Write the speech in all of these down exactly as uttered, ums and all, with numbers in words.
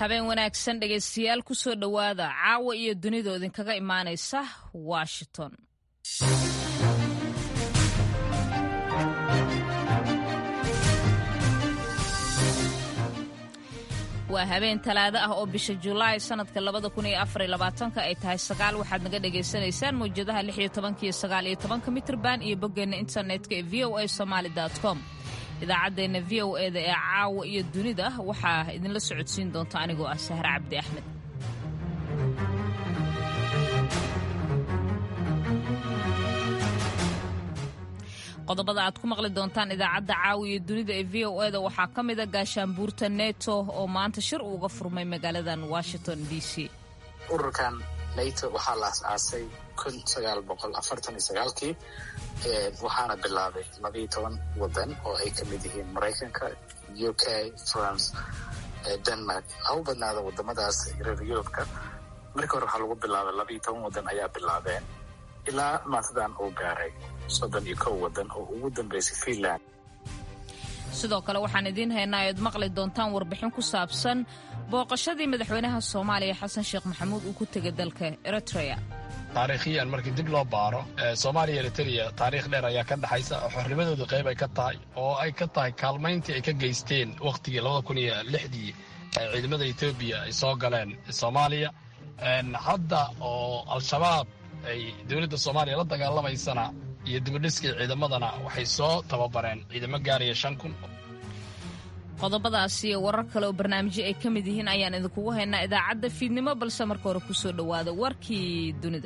habeen wanaagsan dhegaystayaal ku soo dhowaada caawa iyo dunida idinkaga imaanaysa Washington. waa habeen talaado ah oo bisha July sanadka labada kun iyo afar iyo labaatanka ay tahay sagaal waxaad naga dhageysanaysaan mowjadaha lix iyo toban iyo sagaal iyo toban mitir band iyo boggeena internetka ee v o a somali dot com. idaacadeena v o a da ee caawa iyo dunida waxaa idinla socodsiin doonta anigoo ah Sahra Cabdi Axmed. qodobada aad ku maqli doontaan idaacadda caawa iyo dunida ee v o a da waxaa ka mid ah gaashaanbuurta NATO oo maanta shir uga furmay magaaladan Washington D C. ururkan NATO waxaa la aasaasay kun sagaal boqol afartan iyo sagaalkii waxaana bilaabay laba iyo toban wadan oo ay ka mid yihiin Mareykanka, U K, France, Denmark. ha u badnaada wadamadaas reer Yurubka. markii hore waxaa lagu bilaabay laba iyo toban wadan ayaa bilaabeen ilaa maantadan uu gaaray soddon iyo kow wadan oo ugu dambeysay Finland. sidoo kale waxaan idiin haynaa aad maqli doontaan warbixin ku saabsan booqashadii madaxweynaha Soomaaliya Xasan Sheekh Maxamuud uu ku tagay dalka Eritrea. taariikhiyan markii dib loo baaro Soomaaliya iyo Eritrea taariikh dheer ayaa ka dhaxaysa oo xornimadooda qayb ay ka tahay oo ay ka tahay kaalmayntii ay ka geysteen waqtigii labada kun iyo lixdii ee ciidamada Ethiopia ay soo galeen Soomaaliya. hadda oo al-shabaab ay dowladda Soomaaliya la dagaalamaysana iyo dibadhiskii ciidamadana waxay soo tababareen ciidamo gaaraya shan kun. qodobadaasi iyo warar kale oo barnaamijyo ay ka mid yihiin ayaan idinkugu haynaa idaacadda fiidnimo balse marka hore ku soo dhowaada warkii dunida.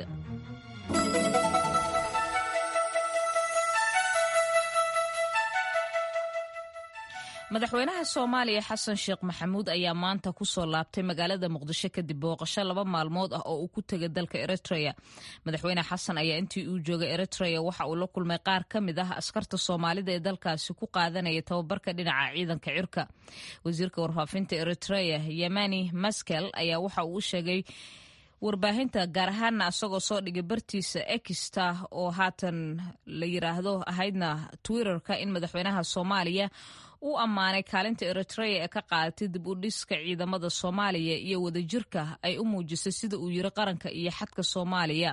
madaxweynaha Soomaaliya Xasan Sheekh Maxamuud ayaa maanta ku soo laabtay magaalada Muqdisho kadib booqasho laba maalmood ah oo uu ku tagay dalka Eritrea. madaxweyne Xasan ayaa intii uu joogay Eritrea waxa uu la kulmay qaar ka mid ah askarta Soomaalida ee dalkaasi ku qaadanaya tababarka dhinaca ciidanka cirka. wasiirka warfaafinta Eritrea Yemani Maskel ayaa waxa uu sheegay warbaahinta gaar ahaan asagoo soo dhigay bartiisa X oo haatan la yiraahdo ahaydna Twitterka in madaxweynaha Soomaaliya uu ammaanay kaalinta Eritrea ee ka qaadatay dib u dhiska ciidamada Soomaaliya iyo wadajirka ay u muujisay sida uu yiri qaranka iyo xadka Soomaaliya.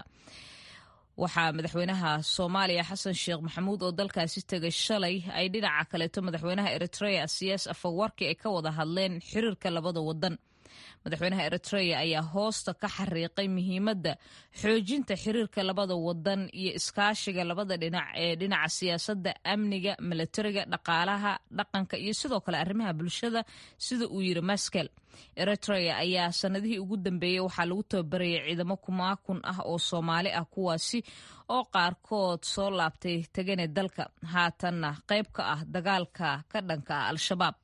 waxaa madaxweynaha Soomaaliya Xasan Sheekh Maxamuud oo dalkaasi tagay shalay ay dhinaca kaleeto madaxweynaha Eritrea Siyaas Afwerki ay ka wada hadleen xiriirka labada wadan. madaxweynaha Eritrea ayaa hoosta ka xariiqay muhiimadda xoojinta xiriirka labada wadan iyo iskaashiga labada dhinac ee dhinaca siyaasadda, amniga, militariga, dhaqaalaha, dhaqanka iyo sidoo kale arrimaha bulshada sida uu yiri Maskel. Eritrea ayaa sanadihii ugu dambeeyay waxaa lagu tababarayay ciidamo kumaa kun ah oo Soomaali ah kuwaasi oo qaarkood soo laabtay tagane dalka haatanna qayb ka ah dagaalka ka dhanka ah al-shabaab.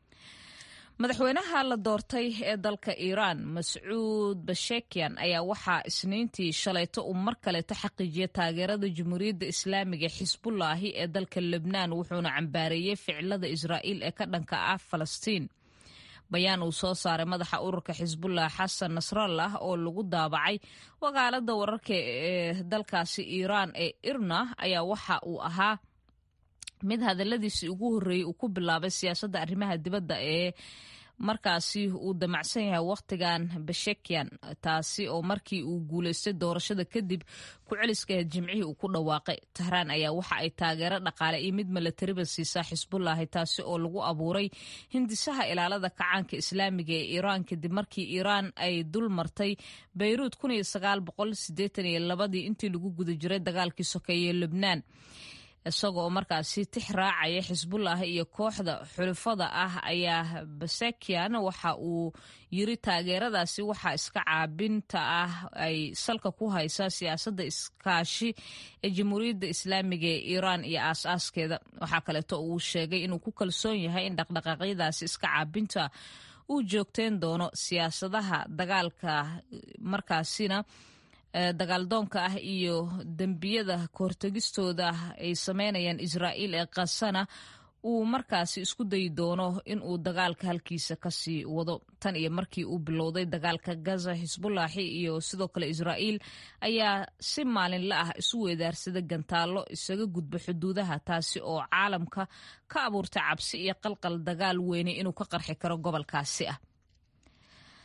madaxweynaha la doortay ee dalka Iran Mas'uud Pezeshkian ayaa waxaa isniintii shalayto uu mar kale xaqiijiyay taageerada Jamhuuriyadda Islaamiga Xisbullah ee dalka Lebanon wuxuuna cambaareeyay ficilada Israa'iil ee ka dhanka ah Falastiin. bayaan uu soo saaray madaxa ururka Xisbullah Xasan Nasrallah oo lagu daabacay wakaaladda wararka ee dalkaasi Iran ee Irna ayaa waxa uu ahaa mid hadaladiisii ugu horreeyay uu ku bilaabay siyaasadda arrimaha dibadda ee markaasi uu damacsan yahay waqtigan Pezeshkian taasi oo markii uu guuleystay doorashada kadib ku celiska jimcihii uu ku dhawaaqay. Tahraan ayaa waxa ay taageero dhaqaale iyo mid militariba siisaa Xisbullah taasi oo lagu abuuray hindisaha ilaalada kacaanka Islaamiga ee Iran kadib markii Iran ay dul martay Beirut kun iyo sagaal boqol siddeetan iyo laba intii lagu guda jiray dagaalkii sokeeye ee Lebanon. isagoo markaasi tix raacaya Xisbullah iyo kooxda xulafada ah ayaa Pezeshkian waxa uu yiri taageeradaasi waxa iska caabinta ah ay salka ku haysaa siyaasadda iskaashi ee Jamhuuriyadda Islaamiga ee Iran iyo aas-aaskeeda. waxa kale oo uu sheegay inuu ku kalsoon yahay in dhaqdhaqaaqyadaasi iska caabinta uu joogteen doono siyaasadaha dagaalka markaasina dagaaldoonka ah iyo dembiyada kahortagistooda ay sameynayaan Israa'iil ee qasana uu markaasi isku dayi doono in uu dagaalka halkiisa kasii wado. tan iyo markii uu bilowday dagaalka Gaza, Xisbullah iyo sidoo kale Israa'iil ayaa si maalinle ah isu weedaarsada gantaalo isaga gudba xuduudaha taasi oo caalamka ka abuurtay cabsi iyo qalqal dagaal weyne inuu ka qarxi karo gobolkaasi ah.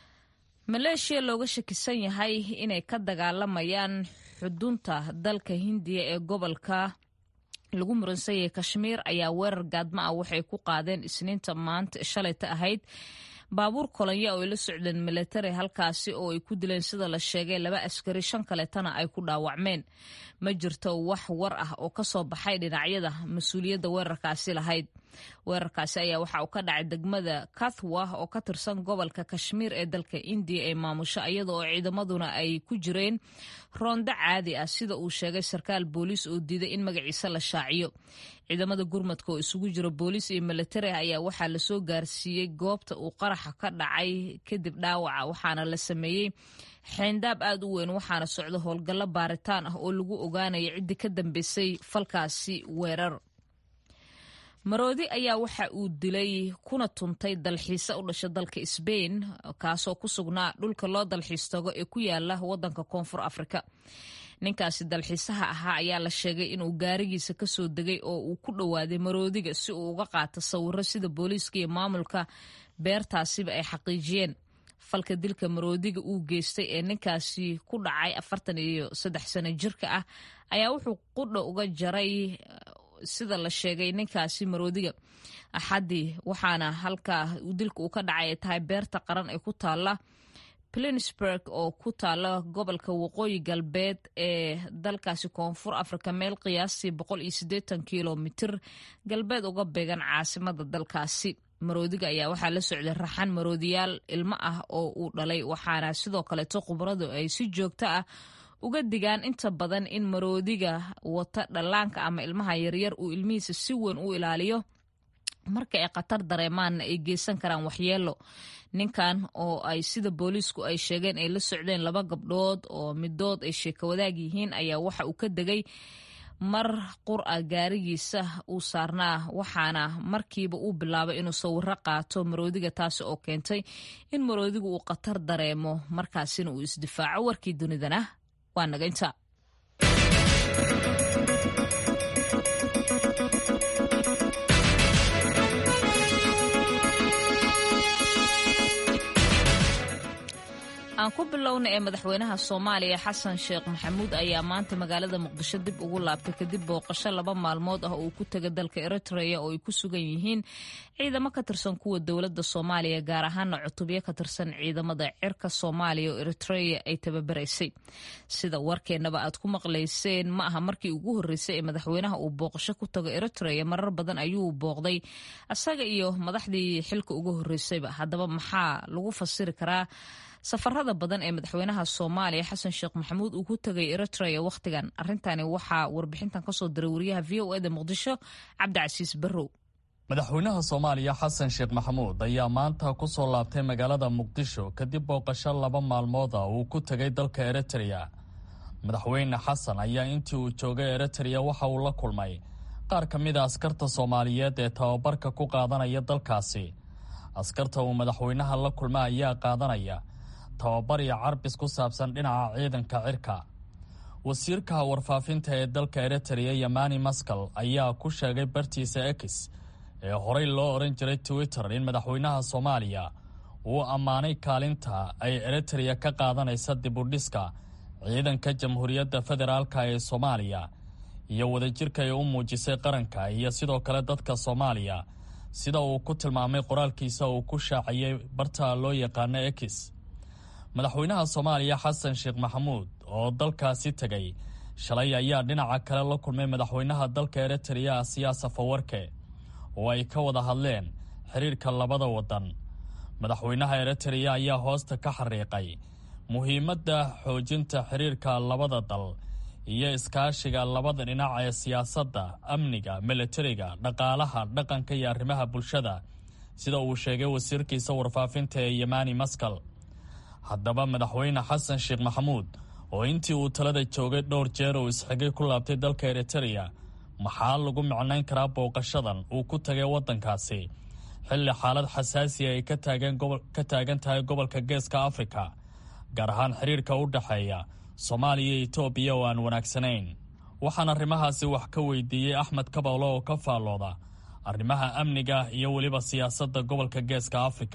maleeshiya looga shakisan yahay inay ka dagaalamayaan xudunta dalka hindiya ee gobolka lagu muransan yahay kashmiir ayaa weerar gaadma ah waxay ku qaadeen isniinta maanta shalayta ahayd baabuur kolonyo oo ay la socdeen military halkaasi oo ay ku dileen sida la sheegay laba askari shan kaleetana ay ku dhaawacmeen ma jirto wax war ah oo ka soo baxay dhinacyada mas-uuliyadda weerarkaasi lahayd weerarkaasi ayaa waxa uu ka dhacay degmada kathwa oo ka tirsan gobolka kashmiir ee dalka indiya ee maamusho iyada oo ciidamaduna ay ku jireen roondo caadi ah sida uu sheegay sarkaal booliis oo diiday in magaciisa la shaaciyo ciidamada gurmadka oo isugu jira booliis iyo military ayaa waxaa lasoo gaarsiiyey goobta uu qaraxa ka dhacay kadib dhaawaca waxaana la sameeyey xeyndaab aad u weyn waxaana socda howlgallo baaritaan ah oo lagu ogaanaya ciddii ka dambeysay falkaasi weerar maroodi ayaa waxa uu dilay kuna tuntay dalxiise u dhasha dalka Spain kaasoo ku sugnaa dhulka loo dalxiis tago ee ku yaala wadanka Koonfur Afrika ninkaasi dalxiisaha ahaa ayaa la sheegay inuu gaarigiisa ka soo degay oo uu ku dhawaaday maroodiga si uu uga qaato sawirro sida booliiska iyo maamulka beertaasiba ay xaqiijiyeen falka dilka maroodiga uu geystay ee ninkaasi ku dhacay afartan iyo saddex sano jirka ah ayaa wuxuu qudha uga jaray sida la sheegay ninkaasi maroodiga axadii waxaana halka dilka uu ka dhacay tahay beerta qaran ee ku taala Plainsburg oo ku taala gobolka waqooyi galbeed ee dalkaasi Koonfur Afrika meel qiyaastii boqol iyo siddeetan kiiloomitir galbeed uga beegan caasimada dalkaasi maroodiga ayaa waxaa la socday raxan maroodiyaal ilmo ah oo uu dhalay waxaana sidoo kale khubaradu ay si joogto ah uga digaan inta badan in maroodiga wata dhalaanka ama ilmaha yaryar uu ilmihiisa si weyn u ilaaliyo marka ay khatar dareemaanna ay geysan karaan waxyeelo ninkan oo ay sida booliisku ay sheegeen ay la socdeen laba gabdhood oo midood ay sheeko wadaag yihiin ayaa waxa uu ka degay mar qura gaarigiisa uu saarnaa waxaana markiiba uu bilaabay inuu sawirro qaato maroodiga taasi oo keentay in maroodigu uu khatar dareemo markaasina uu isdifaaco warkii dunidana waa naga inta aan ku bilowna ee madaxweynaha Soomaaliya Xasan Sheekh Maxamuud ayaa maanta magaalada Muqdisho dib ugu laabtay kadib booqasho laba maalmood ah oo uu ku tagay dalka Eritrea oo ay ku sugan yihiin ciidamo ka tirsan kuwa dawladda Soomaaliya gaar ahaan cutubyo ka tirsan ciidamada cirka Soomaaliya oo Eritrea ay tababaraysay sida warkeenaba aad ku maqlayseen ma aha markii ugu horeysay ee madaxweynaha uu booqasho ku tago Eritrea marar badan ayuu booqday asaga iyo madaxdii xilka ugu horeysayba haddaba maxaa lagu fasiri karaa safarada badan ee madaxweynaha Soomaaliya Xasan Sheekh Maxamuud uu ku tagay Eritrea waqtigan arintani waxa warbixintan ka soo diray wariyaha V O A da Muqdisho Cabdicasiis Barrow madaxweynaha Soomaaliya Xasan Sheekh Maxamuud ayaa maanta ku soo laabtay magaalada Muqdisho kadib booqasho laba maalmood ah uu ku tagay dalka Eritrea madaxweyne Xasan ayaa intii uu joogay Eritrea waxa uu la kulmay qaar ka mid ah askarta Soomaaliyeed ee tababarka ku qaadanaya dalkaasi askarta uu madaxweynaha la kulmay ayaa qaadanaya tababar iyo carbis ku saabsan dhinaca ciidanka cirka wasiirka warfaafinta ee dalka Eritrea Yamani Maskal ayaa ku sheegay bartiisa X ee horey loo oran jiray Twitter in madaxweynaha Soomaaliya uu ammaanay kaalinta ay Eritrea ka qaadanaysa dib u dhiska ciidanka Jamhuuriyadda Federaalka ee Soomaaliya iyo wadajirka ay u muujisay qaranka iyo sidoo kale dadka Soomaaliya sida uu ku tilmaamay qoraalkiisa uu ku shaaciyay barta loo yaqaan X madaxweynaha Soomaaliya Xasan Sheekh Maxamuud oo dalkaasi tagay shalay ayaa dhinaca kale la kulmay madaxweynaha dalka Eritrea Siyaasa Fawarke oo ay ka wada hadleen xiriirka labada wadan madaxweynaha Eritrea ayaa hoosta ka xariiqay muhiimadda xoojinta xiriirka labada dal iyo iskaashiga labada dhinac ee siyaasadda amniga militariga dhaqaalaha dhaqanka iyo arrimaha bulshada sida uu sheegay wasiirkiisa warfaafinta ee Yamani Maskal haddaba madaxweyne Xasan Sheekh Maxamuud oo intii uu talada joogay dhowr jeer oo isxigay ku laabtay dalka Eritrea maxaa lagu macnayn karaa booqashadan uu ku tagay wadankaasi xilli xaalad xasaasi ah ay ka taagan gobol ka taagan tahay gobolka Geeska Afrika gaar ahaan xiriirka u dhaxeeya Soomaaliya iyo Itoobiya oo aan wanaagsanayn waxaan arrimahaasi wax ka weydiiyay Axmed Kabawlo oo ka faalooda arrimaha amniga iyo waliba siyaasadda gobolka Geeska Afrika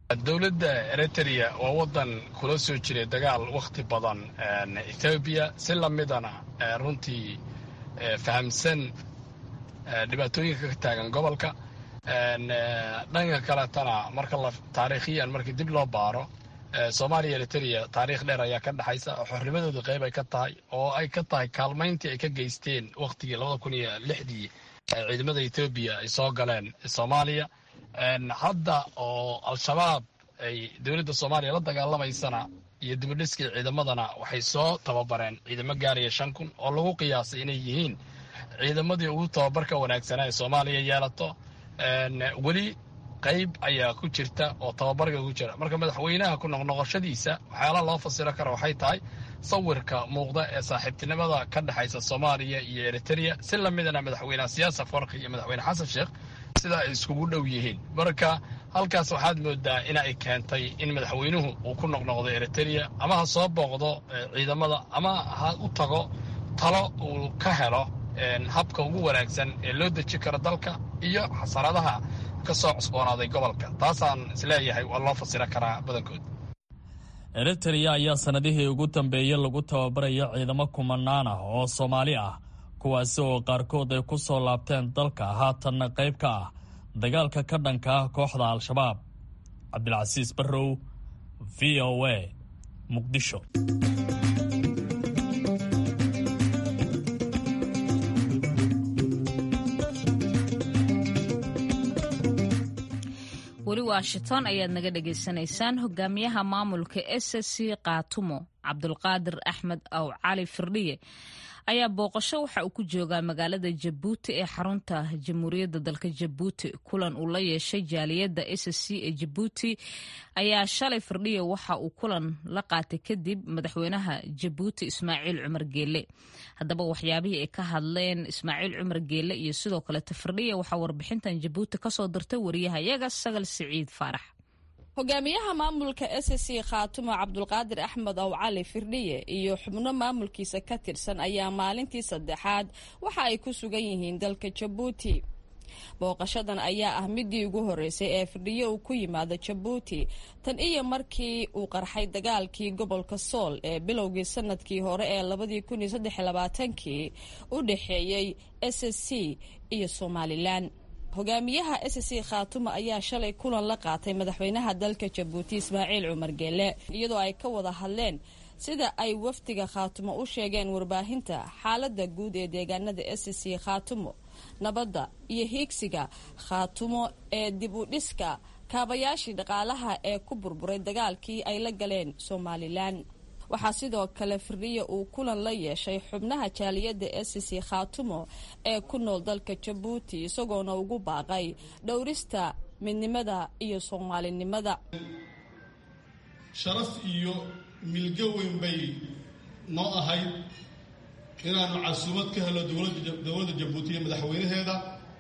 dowladda Eritrea waa wadan kula soo jiray dagaal waqti badan Ethiopia si lamidana runtii fahamsan dhibaatooyinka ka taagan gobolka dhanka kale tana marka la taariikhiyan markii dib loo baaro Soomaaliya iyo Eritrea taariikh dheer ayaa ka dhaxaysa xornimadooda qayb ay ka tahay oo ay ka tahay kaalmayntii ay ka geysteen waqtigii laba kun iyo lixdii ciidamada Ethiopia ay soo galeen Soomaaliya hadda oo al-shabaab ay dowladda Soomaaliya la dagaalamaysan iyo dibadhiskii ciidamadana waxay soo tababareen ciidamo gaaraya shan kun oo lagu qiyaasay inay yihiin ciidamadii ugu tababarka wanaagsanaa ee Soomaaliya yeelato weli qayb ayaa ku jirta oo tababarka ku jira marka madaxweynaha ku noqnoqoshadiisa waxyaalaha loo fasiro karo waxay tahay sawirka muuqda ee saaxiibtinimada ka dhaxaysa Soomaaliya iyo Eritrea si la midana madaxweynaha siyaasa farqi iyo madaxweyne Xasan Sheekh sida ay iskugu dhow yihiin marka halkaas waxaad moodaa in ay keentay in madaxweynuhu uu ku noqnoqdo Eritrea ama ha soo booqdo ciidamada ama ha u tago talo uu ka helo habka ugu wanaagsan ee loo deji karo dalka iyo xasaradaha ka soo cusboonaaday gobolka taasaan isleeyahay waa loo fasira karaa badankood. Eritrea ayaa sanadihii ugu dambeeyay lagu tababaraya ciidamo kumanaan ah oo Soomaali ah kuwaasi oo qaarkood ay ku soo laabteen dalka haatanna qayb ka ah dagaalka ka dhanka ah kooxda al-shabaab. Cabdilcasiis Barrow, V O A, Muqdisho. weli Washington ayaad naga dhageysanaysaan. hogaamiyaha maamulka S S C Qaatumo Cabdulqaadir Axmed Aw Cali Firdhiye ayaa booqasho waxa uu ku joogaa magaalada Jabuuti ee xarunta Jamhuuriyadda dalka Jabuuti. kulan uu la yeeshay jaaliyadda S S C ee Jabuuti ayaa shalay Firdhiye waxa uu kulan la qaatay kadib madaxweynaha Jabuuti Ismaaciil Cumar Geele. haddaba waxyaabihii ay ka hadleen Ismaaciil Cumar Geele iyo sidoo kale Firdhiye waxaa warbixintan Jabuuti ka soo dirtay wariyahayaga Sagal Siciid Faarax. hogaamiyaha maamulka S S C Qaatumo Cabdulqaadir Axmed Aw Cali Firdhiye iyo xubno maamulkiisa ka tirsan ayaa maalintii saddexaad waxa ay ku sugan yihiin dalka Jabuuti. booqashadan ayaa ah midii ugu horeysay ee Firdhiye uu ku yimaado Jabuuti tan iyo markii uu qarxay dagaalkii gobolka Sool ee bilowgii sanadkii hore ee labada kun iyo saddex iyo labaatan-kii u dhaxeeyay S S C iyo Somaliland. hogaamiyaha S S C Qaatumo ayaa shalay kulan la qaatay madaxweynaha dalka Jabuuti Ismaaciil Cumar Geele iyadoo ay ka wada hadleen sida ay wafdiga Qaatumo u sheegeen warbaahinta xaaladda guud ee deegaanada S S C Qaatumo, nabadda iyo hiigsiga Qaatumo ee dib u dhiska kaabayaashii dhaqaalaha ee ku burburay dagaalkii ay la galeen Somaliland. waxaa sidoo kale Firdhiye uu kulan la yeeshay xubnaha jaaliyadda S S C Qaatumo ee ku nool dalka Jabuuti isagoona ugu baaqay dhowrista midnimada iyo Soomaalinimada. sharaf iyo milgo weyn bay noo ahayd inaanu casuumad ka helo dowladda Jabuuti iyo madaxweynaheeda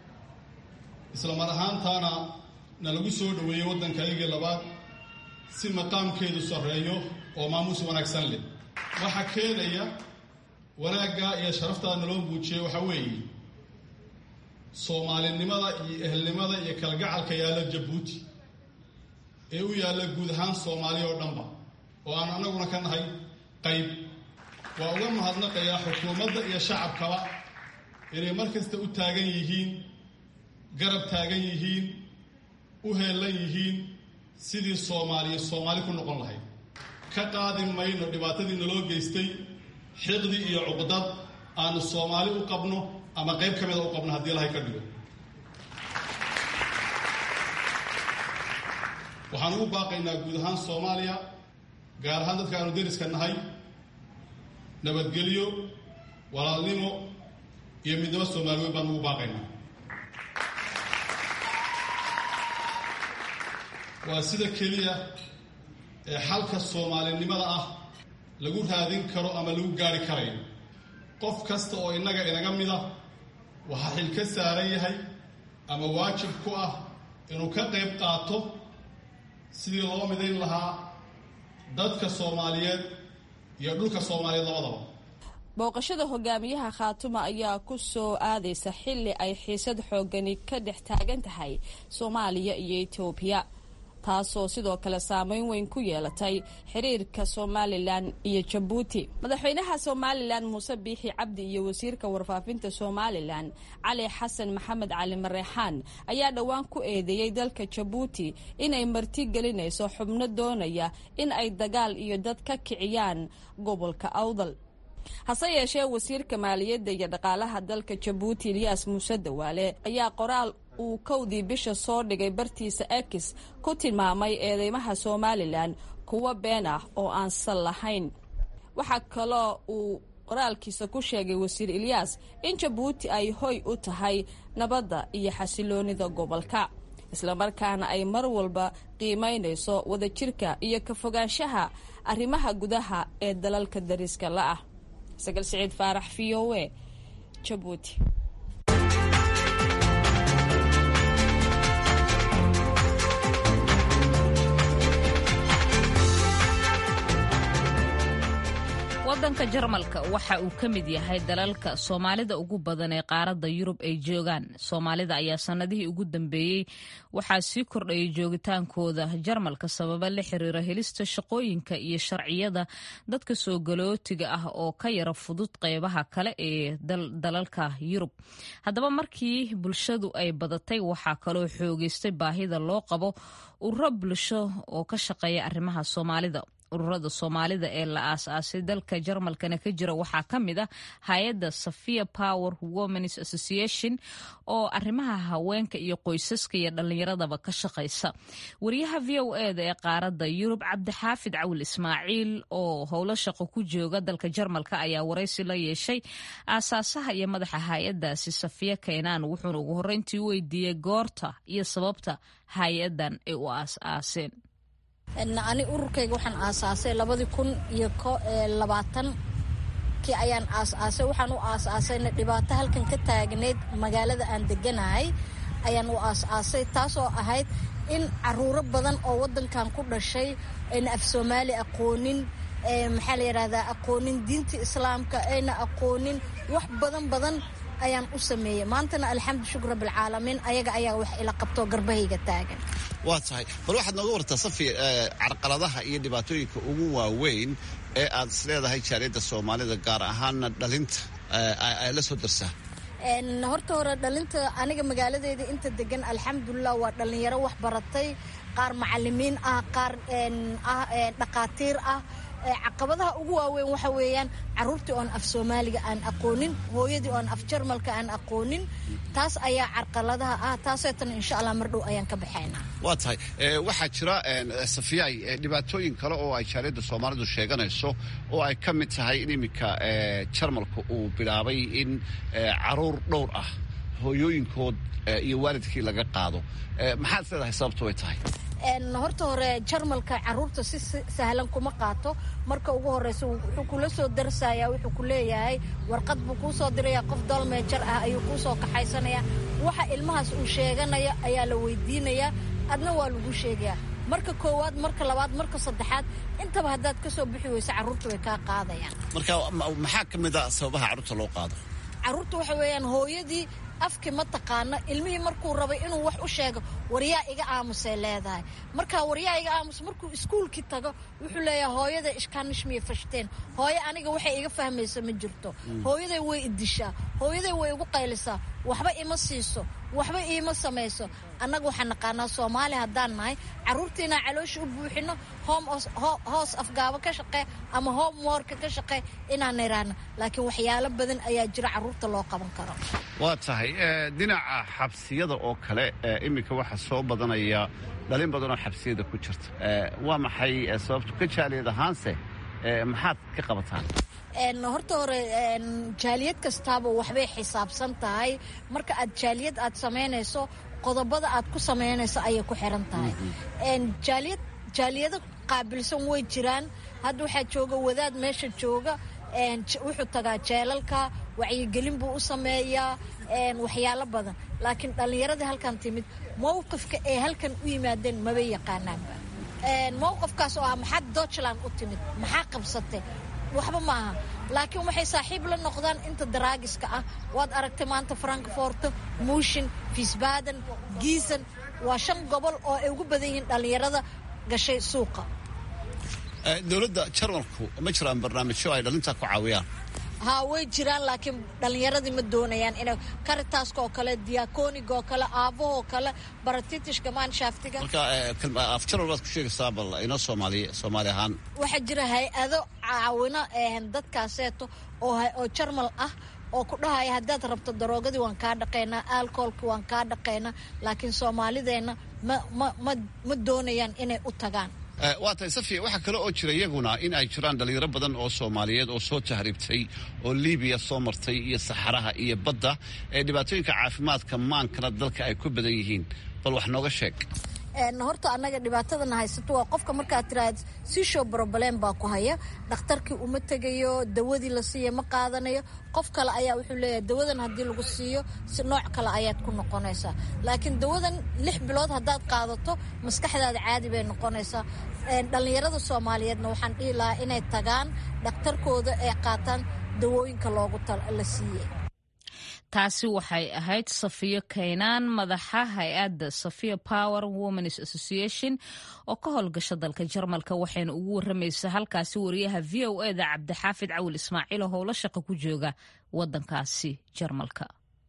isla mar ahaantaana na lagu soo dhaweeyey waddankaygii labaad si maqaamkeedu sarreeyo oo maamuus wanaagsan leh. waxa keenaya wanaagga iyo sharafta naloo muujiyay waxa weeye Soomaalinimada iyo ehelnimada iyo kalgacalka yaala Jabuuti ee u yaala guud ahaan Soomaaliya oo dhanba oo aan anaguna ka nahay qayb. waa uga mahadnaqayaa xukuumadda iyo shacabkaba inay markasta u taagan yihiin garab taagan yihiin u heelan yihiin sidii Soomaaliya Soomaali ku noqon lahayd. ka qaadi mayno dhibaatadii naloo geystay xiqdi iyo cuqdad aanu Soomaali u qabno ama qayb ka mid ah u qabno haddii Ilaahay ka dhigo. waxaan ugu baaqaynaa guud ahaan Soomaaliya gaar ahaan dadka aanu deriska nahay nabadgelyo walaalnimo iyo midnimo Soomaaliyeed baan ugu baaqaynaa. waa sida keliya ee xalka Soomaalinimada ah lagu raadin karo ama lagu gaari karayo. qof kasta oo inaga inaga mid ah waxa xil ka saaran yahay ama waajib ku ah inuu ka qayb qaato sidii loo midayn lahaa dadka Soomaaliyeed iyo dhulka Soomaaliyeed labadaba. booqashada hogaamiyaha Qaatumo ayaa ku soo aadaysa xilli ay xiisad xoogani ka dhex taagan tahay Soomaaliya iyo Itoobiya taasoo sidoo kale saameyn weyn ku yeelatay xiriirka somalilan iyo jabuuti. madaxweynaha somalilan muuse biixi cabdi iyo wasiirka warfaafinta somalilan cali xasan maxamed cali mareexaan ayaa dhowaan ku eedeeyey dalka jabuuti inay marti gelinayso xubno doonaya in ay dagaal iyo dad ka kiciyaan gobolka awdal. hase yeeshee wasiirka maaliyadda iyo dhaqaalaha dalka jabuuti Ilyas Muuse Dawaale ayaa qoraal uu kowdii bisha soo dhigay bartiisa X ku tilmaamay eedeymaha Somalilan kuwa been ah oo aan sal lahayn. waxaa kaloo uu qoraalkiisa ku sheegay wasiir Ilyas in jabuuti ay hoy u tahay nabadda iyo xasiloonida gobolka, isla markaana ay mar walba qiimeynayso wadajirka iyo ka fogaanshaha arrimaha gudaha ee dalalka dariska la ah. Sagal Saciid Faarax, V O A, Jabuuti. wadanka Jarmalka waxa uu ka mid yahay dalalka Soomaalida ugu badan ee qaaradda Yurub ay joogaan. Soomaalida ayaa sanadihii ugu dambeeyay waxaa sii kordhayay joogitaankooda Jarmalka sababa la xiriira helista shaqooyinka iyo sharciyada dadka soo galootiga ah oo ka yara fudud qeybaha kale ee dalalka Yurub. Haddaba markii bulshadu ay badatay waxaa kaloo xoogeystay baahida loo qabo ururo bulsho oo ka shaqeeya arrimaha Soomaalida. ururada Soomaalida ee la aasaasay dalka Jarmalkana ka jira waxaa ka mid ah hay'adda Sofia Power Women's Association oo arrimaha haweenka iyo qoysaska iyo dhallinyaradaba ka shaqeysa. wariyaha V O A da ee qaaradda Yurub Cabdixaafid Cawil Ismaaciil oo howlo shaqo ku jooga dalka Jarmalka ayaa wareysi la yeeshay aasaasaha iyo madaxa hay'addaasi Sofia Keenan, wuxuuna ugu horreyntii weydiiyey goorta iyo sababta hay'addan ay u aasaaseen. ani ururkayga waxaan aasaasay labadii kun iyo labaatan kii ayaan aasaasay. waxaan u aasaasayna dhibaato halkan ka taagneyd magaalada aan deganahay ayaan u aasaasay, taasoo ahayd in caruuro badan oo wadankan ku dhashay ayna af Soomaali aqoonin, maxaa la yiraahdaa aqoonin diinta islaamka, ayna aqoonin wax badan badan ayaan u sameeyay. maantana alxamdu shukr rabbil caalamiin ayaga ayaa wax ila qabto garbahayga taagan. waa tahay bal waxaad nooga wartaa Safi carqaladaha iyo dhibaatooyinka ugu waaweyn ee aad isleedahay jaaliyadda Soomaalida gaar ahaan dhalinta ay la soo darsaa. een horta hore dhalinta aniga magaaladeeda inta degan alxamdulillah waa dhalinyaro wax baratay, qaar macallimiin ah, qaar een ah dhaqaatiir ah. caqabadaha ugu waaweyn waxa weeyaan caruurtii oon af Soomaaliga aan aqoonin, hooyadii oon af Jarmalka aan aqoonin. taas ayaa carqaladaha ah, taasaytan insha Allah mar dhow ayaan ka baxaynaa. waa tahay waxaa jira Safiyay dhibaatooyin kale oo ay jaaliyadda Soomaalidu sheeganayso oo ay ka mid tahay in iminka Jarmalka uu bilaabay in caruur dhowr ah hooyooyinkood iyo waalidkii laga qaado. maxaad leedahay sababtu way tahay? een horta hore Jarmalka caruurta si sahlan kuma qaato. marka ugu horeysa wuxuu kula soo darsayaa, wuxuu ku leeyahay warqad buu ku soo diraya, qof dalmeejar ah ayuu ku soo kaxaysanaya, waxa ilmahaas uu sheeganaya ayaa la weydiinaya, adna waa lagu sheegayaa. marka koowaad, marka labaad, marka saddexaad intaba haddaad ka soo bixi weyso caruurta way kaa qaadayaan. marka maxaa ka mid ah sababaha caruurta loo qaado? caruurta waxa weeyaan hooyadii afki ma taqaana, ilmihii markuu rabay inuu wax u sheego waryaa iga aamusay leedahay. marka waryaa iga aamus markuu iskuulkii tago wuxuu leeyahay hooyada ishkaanishmiye fashteen, hooyo aniga waxay iga fahmayso ma jirto, hooyaday way idishaa, hooyaday way igu qaylisaa, waxba ima siiso, waxba iima samayso. annaga waxaan naqaanaa Soomaali haddaan nahay caruurtiina caloosha u buuxino, hoos afgaabo ka shaqee ama homework ka shaqee inaan niraano, laakiin waxyaalo badan ayaa jira caruurta loo qaban karo. waa tahay dhinaca xabsiyada oo kale iminka waxaa soo badanaya dhalin badan oo xabsiyada ku jirta. waa maxay sababtu ka jaaliyad ahaanse maxaad ka qabataan? een horta hore een jaaliyad kastaaba waxbay xisaabsan tahay. marka aad jaaliyad aad sameynayso qodobada aad ku sameynayso ayay ku xiran tahay. een jaaliyad jaaliyada qaabilsan way jiraan. hadda waxaa jooga wadaad meesha jooga, een wuxuu tagaa jeelalka, wacyigelin buu u sameeyaa, een waxyaalo badan. laakiin dhallinyaradii halkan timid mowqifka ay halkan u yimaadeen maba yaqaanaanba. een mowqifkaas oo ah maxaad Deutschland u timid, maxaa qabsatay, waxba maaha. laakiin waxay saaxiib la noqdaan inta daraagiska ah. waad aragtay maanta Frankfurt, München, Wiesbaden, Gießen waa shan gobol oo ay ugu badan yihiin dhallinyarada gashay suuqa. dowladda jarmalku ma jiraan barnaamijyo ay dhalinta ku caawiyaan? haa way jiraan, laakiin dhallinyaradii ma doonayaan inay karitaska oo kale, diakooniga oo kale, aabbaha oo kale, baratitishka maanshaaftiga. marka af jarmal baad ku sheegaysaa, bal inoo soomaali soomaali ahaan waxaa jira hay-ado caawino dadkaaseeto oo jarmal ah oo ku dhahaya haddaad rabto daroogadii waan kaa dhaqaynaa, alcoholkii waan kaa dhaqaynaa, laakiin soomaalideenna ma ma ma ma doonayaan inay u tagaan. waa tahay safiya, waxaa kale oo jira iyaguna in ay jiraan dhalinyaro badan oo soomaaliyeed oo soo tahriibtay oo libiya soo martay iyo saxaraha iyo badda ee dhibaatooyinka caafimaadka maankana dalka ay ku badan yihiin, bal wax nooga sheeg. horta annaga dhibaatadana haysato waa qofka markaad tiraahdo sishow broblem baa ku haya, dhakhtarkii uma tegayo, dawadii la siiya ma qaadanayo, qof kale ayaa wuxuu leeyahay dawadan haddii lagu siiyo si nooc kale ayaad ku noqonaysaa, laakiin dawadan lix bilood haddaad qaadato maskaxdaada caadi bay noqonaysaa. dhallinyarada soomaaliyeedna waxaan dhihi lahaa inay tagaan dhakhtarkooda ee qaataan dawooyinka loogu la siiyey. taasi waxay ahayd Safiya Kaynaan, madaxa hay-adda Safiya Power Women's Association oo ka howlgasha dalka Jarmalka, waxayna ugu waramaysaa halkaasi wariyaha V O A da Cabdixaafid Cawil Ismaaciil oo howlo shaqo ku jooga wadankaasi Jarmalka.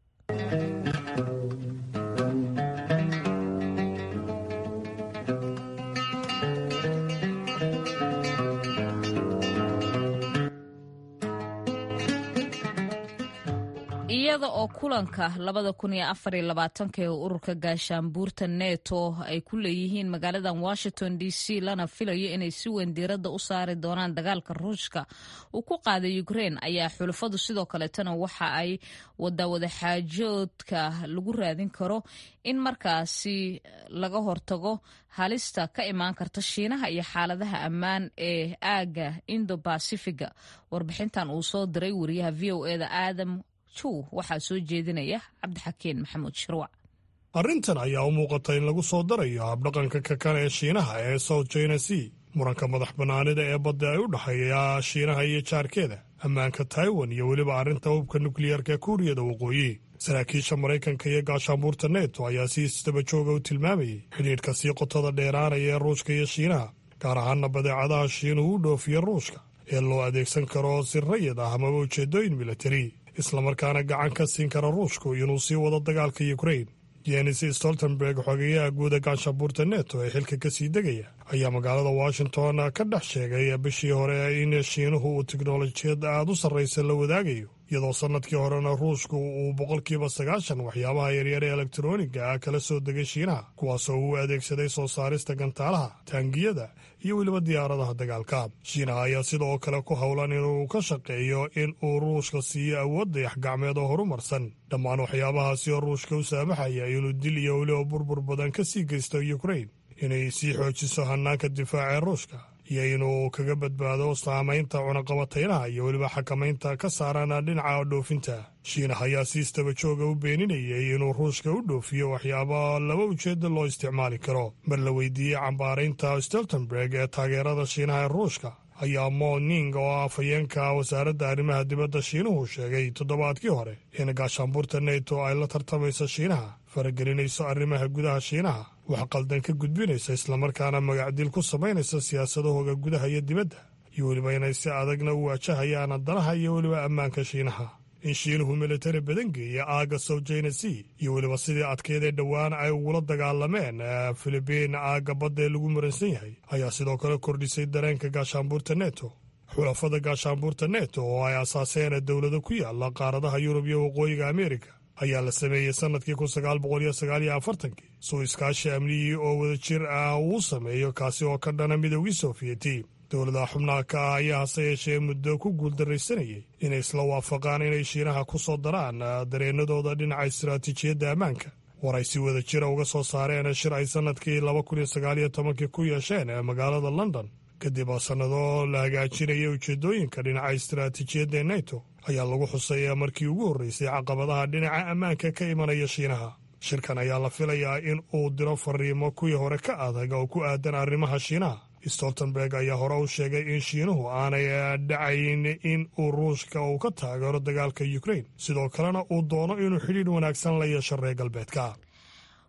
iyada oo kulanka labada kun iyo afar iyo labaatanka ee ururka gaashaanbuurta neto ay ku leeyihiin magaaladan Washington D C lana filayo inay si weyn diiradda u saari doonaan dagaalka Ruushka uu ku qaaday Ukraine, ayaa xulafadu sidoo kaleetana waxa ay wadawada xaajoodka lagu raadin karo in markaasi laga hortago halista ka imaan karta Shiinaha iyo xaaladaha ammaan ee aaga Indo-Pacifiga. warbixintan uu soo diray wariyaha V O A da Adam waxaa soo jeedinaya Cabdixakiin Maxamuud Shirwac. arrintan ayaa u muuqata in lagu soo darayo habdhaqanka kakan ee Shiinaha ee South China Sea, muranka madax bannaanida ee badda ay u dhexeeya Shiinaha iyo jaarkeeda, ammaanka Taiwan iyo weliba arrinta hubka nukliyeerka ee Kuuriyada Waqooyi. saraakiisha Maraykanka iyo gaashaanbuurta neto ayaa si isdaba jooga u tilmaamayay xidhiidhka sii qotada dheeraanaya ee Ruushka iyo Shiinaha, gaar ahaana badeecadaha Shiinuhu u dhoofiya Ruushka ee loo adeegsan karo si rayid ah amaba ujeedooyin militari, islamarkaana gacan ka siin kara Ruushku inuu sii wado dagaalka Ukraine. Jens Stoltenberg, xogeyaha guuda gaashaanbuurta neto ee xilka ka sii degaya, ayaa magaalada Washington ka dhex sheegay bishii hore in Shiinuhu uu tiknolojiyad aad u sarraysa la wadaagayo, iyadoo sanadkii horena Ruushku uu boqolkiiba sagaashan waxyaabaha yaryar ee elektroniga ah kala soo degay Shiinaha, kuwaasoo uu adeegsaday soo saarista gantaalaha, taangiyada iyo weliba diyaaradaha dagaalka. Shiinaha ayaa sidoo kale ku howlan inuu ka shaqeeyo in uu Ruushka siiyo awood dayax-gacmeed oo horumarsan. dhammaan waxyaabahaasi oo Ruushka u saamaxaya inuu dil iyo weliba burbur badan ka sii geysto Ukraine, inay sii xoojiso hannaanka difaaca ee Ruushka, iyo inuu kaga badbaado saamaynta cunaqabataynaha iyo weliba xakamaynta ka saaran dhinaca dhoofinta. Shiinaha ayaa si istaba jooga u beeninayay inuu Ruushka u dhoofiyo waxyaaba laba ujeedda loo isticmaali karo. mar la weydiiyey cambaaraynta Stoltenberg ee taageerada Shiinaha ee Ruushka, ayaa Mo Ning oo ah afhayeenka wasaaradda arrimaha dibadda Shiinuhu sheegay toddobaadkii hore in gaashaanbuurta neto ay la tartamayso Shiinaha, faragelinayso arrimaha gudaha Shiinaha, wax qaldan ka gudbinaysa, islamarkaana magacdil ku samaynaysa siyaasadahooga gudaha iyo dibadda, iyo weliba inay si adagna u waajahayaan danaha iyo weliba ammaanka Shiinaha. in Shiinuhu militari badan geeya aagga South China Sea iyo weliba sidii adkeedee dhowaan ay ugula dagaalameen Filibiin aagga badda ee lagu muransan yahay, ayaa sidoo kale kordhisay dareenka gaashaanbuurta neto. xulafada gaashaanbuurta neto oo ay asaaseen dowlado ku yaala qaaradaha Yurub iyo waqooyiga Ameerika ayaa la sameeyey sanadkii kun sagaal boqol iyo sagaal iyo afartankii soo iskaashi amniyii oo wadajir ah uu sameeyo, kaasi oo ka dhana midoogii Sofiyeeti. dowladaha xubnaha ka ah ayaa hase yeeshee muddo ku guuldarraysanayay inay isla waafaqaan inay Shiinaha ku soo daraan dareennadooda dhinaca istiraatiijiyadda ammaanka. war ay si wada jira uga soo saareen shir ay sanadkii laba kun iyo sagaal iyo tobankii ku yeesheen magaalada London kadib sannado la hagaajinaya ujeedooyinka dhinaca istiraatiijiyadda neto, ayaa lagu xusay markii ugu horreysay caqabadaha dhinaca ammaanka ka imanaya Shiinaha. shirkan ayaa la filayaa in uu diro fariimo kuwii hore ka adag oo ku aadan arrimaha Shiinaha. Stoltenberg ayaa hore u sheegay in Shiinuhu aanay dhacayn in uu Ruushka uu ka taageero dagaalka Ukraine, sidoo kalena uu doono inuu xidhiidh wanaagsan la yeesho reer galbeedka.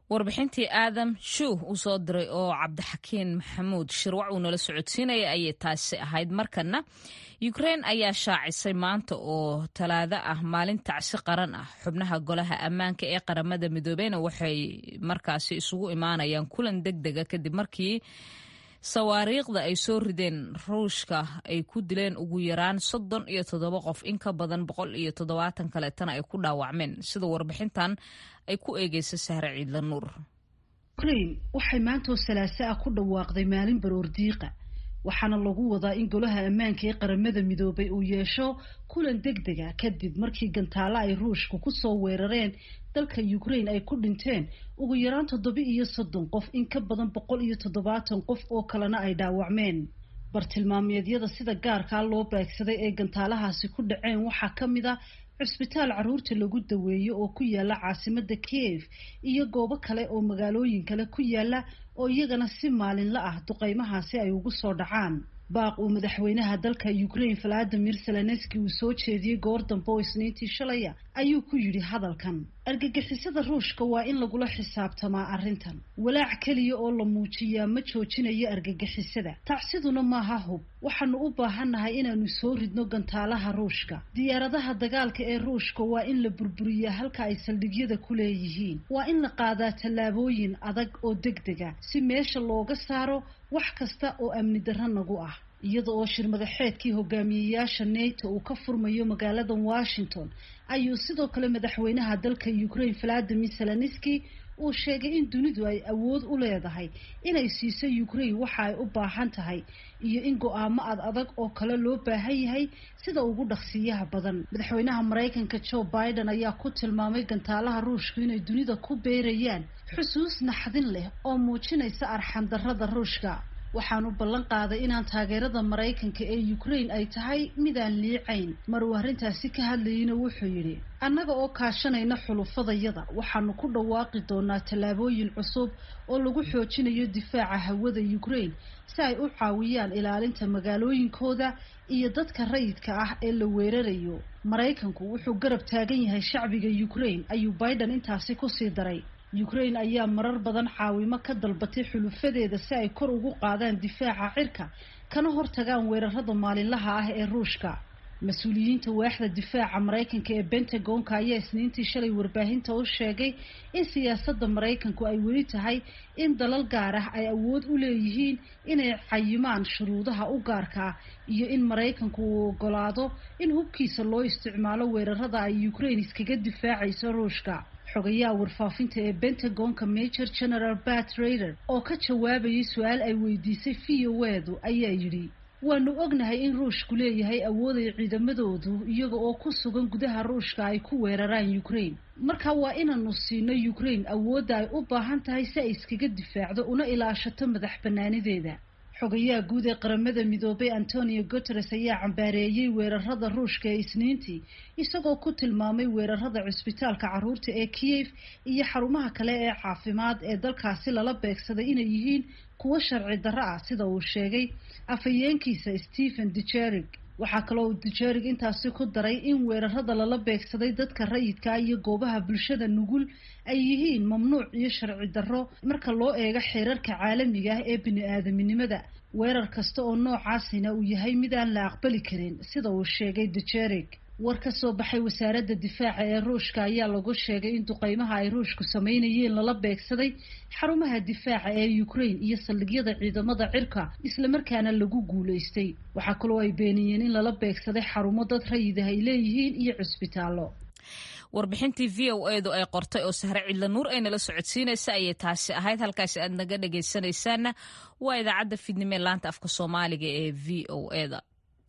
warbixintii aadam shuuh uu soo diray oo cabdixakiin maxamuud shirwac uu nala socodsiinaya ayay taasi ahayd. markana Ukraine ayaa shaacisay maanta oo talaado ah maalin tacsi qaran ah. xubnaha golaha ammaanka ee qaramada midoobeyna waxay markaasi isugu imaanayaan kulan degdega kadib markii sawaariikhda ay soo rideen ruushka ay ku dileen ugu yaraan soddon iyo toddoba qof, in ka badan boqol iyo toddobaatan kaleetana ay ku dhaawacmeen, sida warbixintan ay ku eegeysa Sahre Ciidla Nuur. Ukraine waxay maanta salaaso ah ku dhawaaqday maalin baroor diiqa, waxaana lagu wadaa in golaha ammaanka ee qaramada midoobay uu yeesho kulan degdeg ah kadib markii gantaalo ay ruushku ku soo weerareen dalka Ukraine ay ku dhinteen ugu yaraan toddoba iyo soddon qof, in ka badan boqol iyo toddobaatan qof oo kalena ay dhaawacmeen. bartilmaameedyada sida gaarka loo beegsaday ee gantaalahaasi ku dhaceen waxaa ka mid ah cusbitaal caruurta lagu daweeyo oo ku yaala caasimada Kiev iyo goobo kale oo magaalooyin kale ku yaala oo iyagana si maalinle ah duqeymahaasi ay ugu soo dhacaan. baaq uu madaxweynaha dalka Ukraine Volodymyr Zelensky uu soo jeediyay goor dambe oo Isniintii shalay ayuu ku yiri hadalkan: argagixisada ruushka waa in lagula xisaabtamaa arrintan. walaac kaliya oo la muujiyaa ma joojinayo argagixisada. tacsiduna maaha hub. waxaanu u baahannahay inaanu soo ridno gantaalaha ruushka. diyaaradaha dagaalka ee ruushka waa in la burburiyaa halka ay saldhigyada ku leeyihiin. waa in la qaadaa tallaabooyin adag oo degdega si meesha looga saaro wax kasta oo amni darro nagu ah. iyada oo shir madaxeedkii hogaamiyeyaasha NATO uu ka furmayo magaalada Washington ayuu sidoo kale madaxweynaha dalka Ukraine Volodymyr Zelensky uu sheegay in dunidu ay awood u leedahay inay siiso Ukraine waxa ay u baahan tahay iyo in go'aamo ad adag oo kale loo baahan yahay sida ugu dhaqsiyaha badan. madaxweynaha Mareykanka Joe Biden ayaa ku tilmaamay gantaalaha ruushka inay dunida ku beerayaan xusuus naxdin leh oo muujinaysa arxan darrada ruushka. waxaanu ballan qaaday inaan taageerada Mareykanka ee Ukraine ay tahay midaan liicayn. mar uu arrintaasi ka hadlayna wuxuu yidhi: annaga oo kaashanayna xulufadayada waxaanu ku dhawaaqi doonaa tallaabooyin cusub oo lagu xoojinayo difaaca hawada Ukraine si ay u caawiyaan ilaalinta magaalooyinkooda iyo dadka rayidka ah ee la weerarayo. Mareykanku wuxuu garab taagan yahay shacbiga Ukraine, ayuu Biden intaasi ku sii daray. Ukraine ayaa marar badan caawimo ka dalbatay xulufadeeda si ay kor ugu qaadaan difaaca cirka kana hortagaan weerarada maalinlaha ah ee ruushka. mas-uuliyiinta waaxda difaaca Mareykanka ee Pentagon-ka ayaa Isniintii shalay warbaahinta u sheegay in siyaasadda Mareykanku ay weli tahay in dalal gaar ah ay awood u leeyihiin inay cayimaan shuruudaha u gaarka ah iyo in Mareykanku uu ogolaado in hubkiisa loo isticmaalo weerarada ay Ukraine iskaga difaacayso ruushka. xogayaha warfaafinta ee Pentagon-ka Major General Pat Ryder oo ka jawaabayay su'aal ay weydiisay V O A-du ayaa yidhi: waanu ognahay in ruushku leeyahay awood ay ciidamadoodu iyaga oo ku sugan gudaha ruushka ay ku weeraraan Ukraine. marka waa inaanu siino Ukraine awoodda ay u baahan tahay si ay iskaga difaacdo una ilaashato madax bannaanideeda. xogayaha guud ee qaramada midoobay Antonio Guterres ayaa cambaareeyay weerarada ruushka ee Isniintii, isagoo ku tilmaamay weerarada cusbitaalka caruurta ee Kiev iyo xarumaha kale ee caafimaad ee dalkaasi lala beegsaday inay yihiin kuwo sharci darro ah, sida uu sheegay afhayeenkiisa Stephen Dujarric. waxaa kaloo uu Dujarric intaasi ku daray in weerarada lala beegsaday dadka rayidka iyo goobaha bulshada nugul ay yihiin mamnuuc iyo sharci darro marka loo eego xeerarka caalamiga ah ee bini'aadamnimada. weerar kasta oo noocaasina uu yahay mid aan la aqbali karin, sida uu sheegay Dujarric. war ka soo baxay wasaaradda difaaca ee ruushka ayaa lagu sheegay in duqeymaha ay ruushku sameynayeen lala beegsaday xarumaha difaaca ee Ukraine iyo saldhigyada ciidamada cirka, isla markaana lagu guuleystay. waxaa kaloo ay beeniyeen in lala beegsaday xarumo dad rayid ah ay leeyihiin iyo cusbitaallo. warbixintii V O A-du ay qortay oo Sahre Ciidla Nuur ay nala socodsiinaysa ayay taasi ahayd. halkaasi aad naga dhagaysanaysaana waa idaacadda Fidnimo ee laanta afka Soomaaliga ee V O A-da.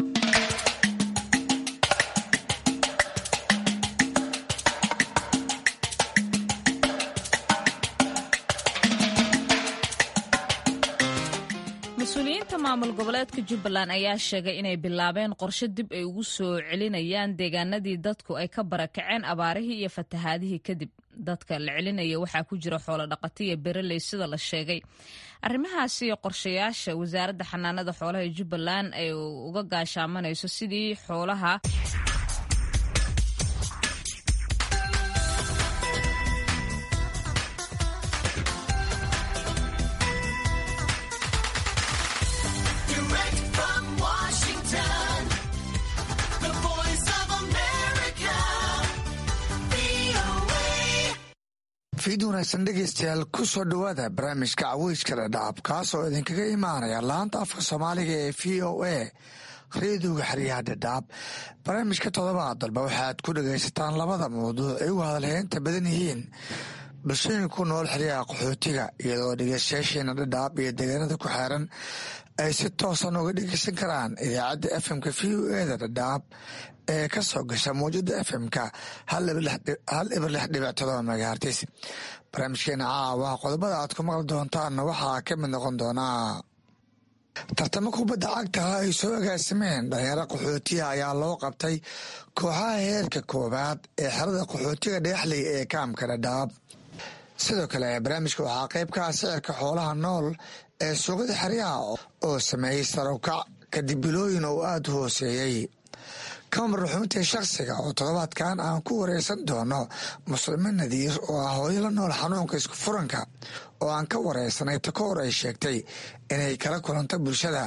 mas-uuliyiinta maamul goboleedka Jubbaland ayaa sheegay inay bilaabeen qorshe dib ay ugu soo celinayaan deegaanadii dadku ay ka barakaceen abaarihii iyo fatahaadihii kadib. dadka la celinaya waxaa ku jira xoolo dhaqato iyo beeraley sida la sheegay. arrimahaasi iyo qorshayaasha wasaaradda xanaanada xoolaha ee Jubbaland ay uga gaashaamanayso sidii xoolaha fiid wanaagsan dhegaystayaal ku soo dhowaada barnaamijka caweyska dhadhaab kaasoo idinkaga imaanaya laanta afka soomaaliga ee v o a reediga xeryaha dhadhaab. barnaamijka toddobaad dalba waxaad ku dhagaysataan labada mawduuc ay ugu hadalheynta badan yihiin bulshooyinka ku nool xeryaha qaxootiga, iyadoo dhegaystayaasheena dhadhaab iyo deegaanada ku xeeran ay si toosan uga dhegaysan karaan idaacadda f m-ka v o eda dhadhaab ee ka soo gasha mawjada f m-ka hal ibar lix dhibic todoba megahartis. barnaamijkeena caawa qodobada aad ku maqli doontaanna waxaa ka mid noqon doonaa tartamo kubadda cagta ay soo agaasimeen dhalinyaro qaxootiga ayaa loo qabtay kooxaha heerka koowaad ee xerada qaxootiga dhagaxley ee kaamka dhadhaab. sidoo kale barnaamijka waxaa qayb ka ah sicirka xoolaha nool ee suuqyada xeryaha oo sameeyey sarowkac kadib bilooyin oo aada u hooseeyey. kamar ruxuuntii shakhsiga oo toddobaadkan aan ku wareysan doono muslimiin nadiir oo ah hooyo la nool xanuunka isku furanka oo aan ka wareysanay takoor ay sheegtay inay kala kulanto bulshada.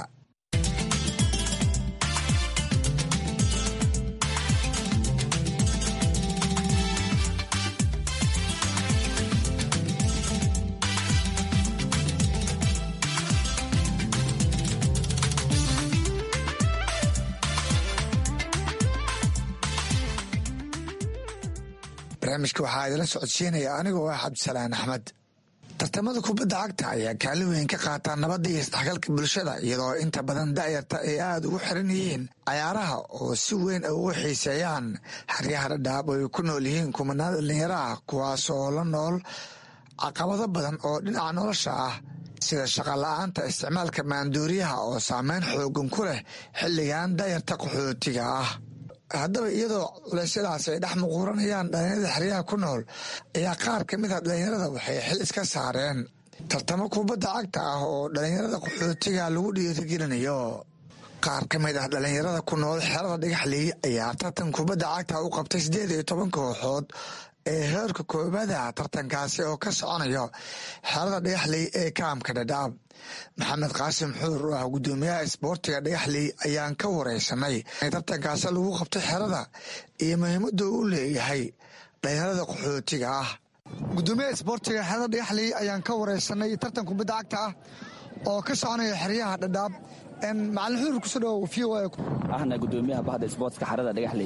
barnaamijka waxaa idila socodsiinaya anigoo ah cabdisalaan axmed. tartamada kubadda cagta ayaa kaalin weyn ka qaataa nabadda iyo isdhexgalka bulshada, iyadoo inta badan da'yarta ay aada ugu xiran yihiin cayaaraha oo si weyn ay ugu xiiseeyaan xeryaha dhadhaab oo ay ku nool yihiin kumanaan dhalinyaro ah kuwaas oo la nool caqabado badan oo dhinaca nolosha ah sida shaqa la-aanta, isticmaalka maandooriyaha oo saameyn xoogan ku leh xilligan da'yarta qaxootiga ah. haddaba iyadoo culeysyadaas ay dhex muquuranayaan dhalinyarada xeryaha ku nool ayaa qaar ka mid ah dhalinyarada waxay xil iska saareen tartamo kubadda cagta ah oo dhalinyarada qaxootiga lagu dhiirigelinayo. qaar ka mid ah dhalinyarada ku nool xerada dhagaxley ayaa tartan kubadda cagta u qabtay siddeed iyo toban kooxood ee heerka koobaada tartankaasi oo ka soconayo xerada dhagaxley ee kaamka dhadhaab. maxamed qaasim xuur oo ah guddoomiyaha isboortiga dhagaxley ayaan ka wareysanay tartankaasi lagu qabtay xerada iyo muhiimadda uu leeyahay dhalinyarada qaxootiga ah. guddoomiyaha isboortiga xerada dhagaxley ayaan ka wareysanay tartan kubadda cagta ah oo ka soconaya xeryaha dhadhaab. macalin xuur kusoo dhawow v o ahna guddoomiyaha bahda isboortiga xerada dhagaxley.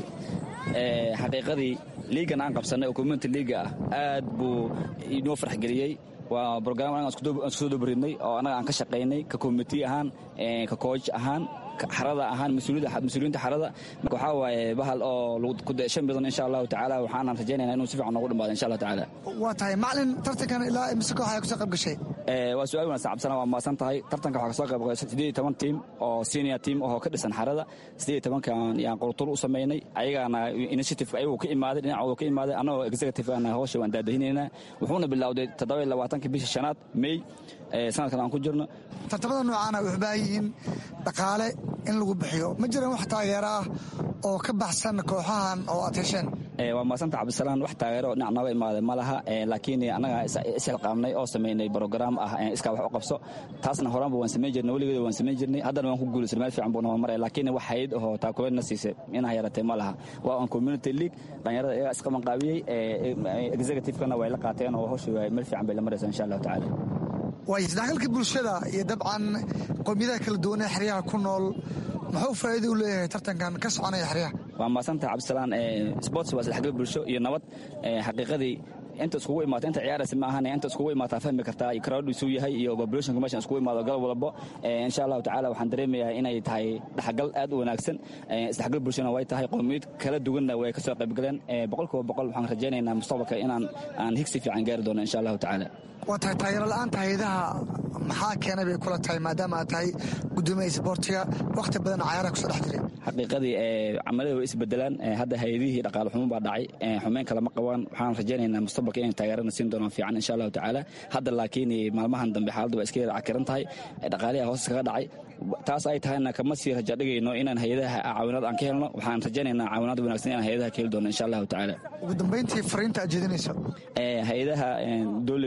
xaqiiqadii liigan aan qabsanay oo community liiga ah aad buu inoo farxgeliyey. waa brogram anaga isku soo dobaridnay oo anaga aan ka shaqaynay ka committee ahaan ka coach ahaan xarada ahaan mas-uuliyiinta xarada. marka waxaa waaye bahal oo ku daeshan badan insha allahu tacaala waxaanan rajaynaynaa inuu si fiican noogu dhamaado insha allahu tacaala. waa tahay macalin tartankan ilaa imise koox ayaa kasoo qayb gashay? waa su-aal wanaagsan cabdisalaan, waa mahadsan tahay. tartanka waxaa kasoo qayb gashay siddeed iyo toban tiim oo senior team oo ka dhisan xarada. siddeed iyo tobankan yaan qurtul u samaynay, ayagaana initiative ayagoo ka imaaday dhinacooda ka imaaday, annagoo executive ana hawsha waan daadahinaynaa. wuxuuna bilowday toddoba iyo labaatanka bisha shanaad may sanadkan aan ku jirno. tartamada noocaana waxay u baahan yihiin dhaqaale in lagu bixiyo. ma jiraan wax taageero ah oo ka baxsan kooxahan oo aad hesheen? waa maasanta cabdisalaan, wax taageero dhinac nooga imaaday ma laha, laakiin annaga isxilqaamnay oo samaynay brogram ah iskaa wax u qabso. taasna horaanba waan samayn jirnay, weligeeda waan samayn jirnay, haddana waan ku guulaysanay, meel fiican buuna maray. laakiin wax hayad ahoo taakuleedna siisay inaa yaratay ma laha. waa on community league dhalinyarada iyagaa isqabanqaabiyey, executive-kana way la qaateen oo hawsha meel fiican bay la maraysaa insha allahu tacaala. waay isdhexgalka bulshada iyo dabcan qowmiyadaha kala duwan ee xeryaha ku nool muxuu faa'iido u leeyahay tartankan ka soconaya xeryaha? waa mahadsantaha cabdisalaan. sports waa isdhexgal bulsho iyo nabad. xaqiiqadii inta iskugu imaata inta ciyaaraysa ma ahan, inta iskugu imaataa fahmi kartaa crowd isuu yahay iyo populationka meeshan iskugu imaado galab walbo. insha allahu tacaala waxaan dareemayaa inay tahay dhexgal aad u wanaagsan. isdhexgal bulshona way tahay, qowmiyad kala duwanna way ka soo qaybgaleen. boqolkiiba boqol waxaan rajaynaynaa mustaqbalka inaan aan higsi fiican gaari doono insha allahu tacaala. waa tahay taageero la-aanta hayadaha maxaa keenay bay kula tahay maadaama aad tahay guddoomiyaha isboortiga wakhti badan cayaaraha kusoo dhex jiray? xaqiiqadii camalada way isbedelaan. hadda hayadihii dhaqaale xumo baa dhacay, xumeyn kale ma qabaan. waxaan rajaynaynaa mustaqbalka inay taageerana siin doonaan fiican insha allahu tacaala. hadda laakiin maalmahan dambe xaaladdu waa iska yara cakiran tahay, dhaqaaliha hoos kaga dhacay. taas ay tahayna kama sii raja dhigayno inaan hayadaha caawinaad aan ka helno. waxaan rajaynaynaa caawinaad wanaagsan inaan hayadaha ka heli doono insha allahu tacaala. ugu dambayntii fariinta aad jeedinayso? hayadaha dooliga ah ee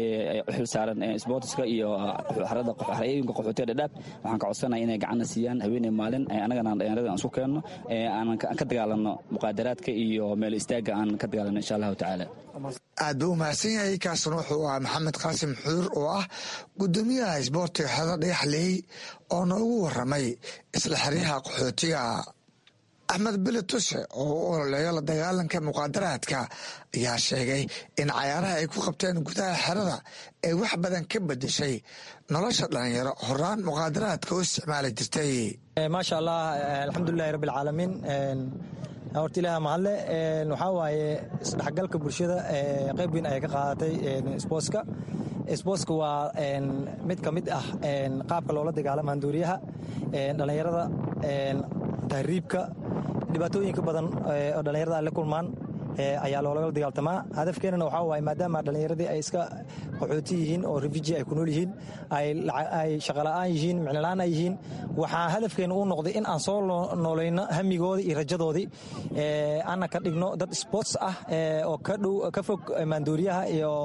u xil saaran sportska iyo xarada xarayooyinka qaxootiga dhadhaab waxaan ka codsanaya inay gacanna siiyaan haweeney maalin annagana dhalinyarada aan isku keenno aan ka dagaalanno muqaadaraadka iyo meel istaaga aan ka dagaalanno insha allahu tacaala aad buu u mahadsan yahay kaasna wuxuu ah maxamed qaasim xuur oo ah gudoomiyaha isboortiga xerada dhagaxley oo noogu waramay isla xeryaha qaxootiga. axmed bile tuse oo u ololeeyo la dagaalanka muqaadaraadka ayaa sheegay in cayaaraha ay ku qabteen gudaha xerada ay wax badan ka bedeshay nolosha dhalinyaro horaan muqaadaraadka u isticmaali jirtay. maasha allah alxamdulilahi rabbi alcaalamiin horta ilaah mahadle waxaa waaye isdhexgalka bulshada qayb weyn ayay ka qaadatay sportska. sportska waa mid ka mid ah qaabka loola dagaalama handuuriyaha dhallinyarada tahriibka dhibaatooyinka badan oo dhallinyarada ay la kulmaan ayaa loolagala dagaaltamaa. hadafkeenana waxaa waaye maadaama dhallinyaradii ay iska qaxooti yihiin oo refugee ay ku nool yihiin ay shaqola'aan yihiin micnola'aan ay yihiin waxaa hadafkeena uu noqday in aan soo noolayno hamigoodii iyo rajadoodii ana ka dhigno dad sports ah oo ka dhow ka fog maandooriyaha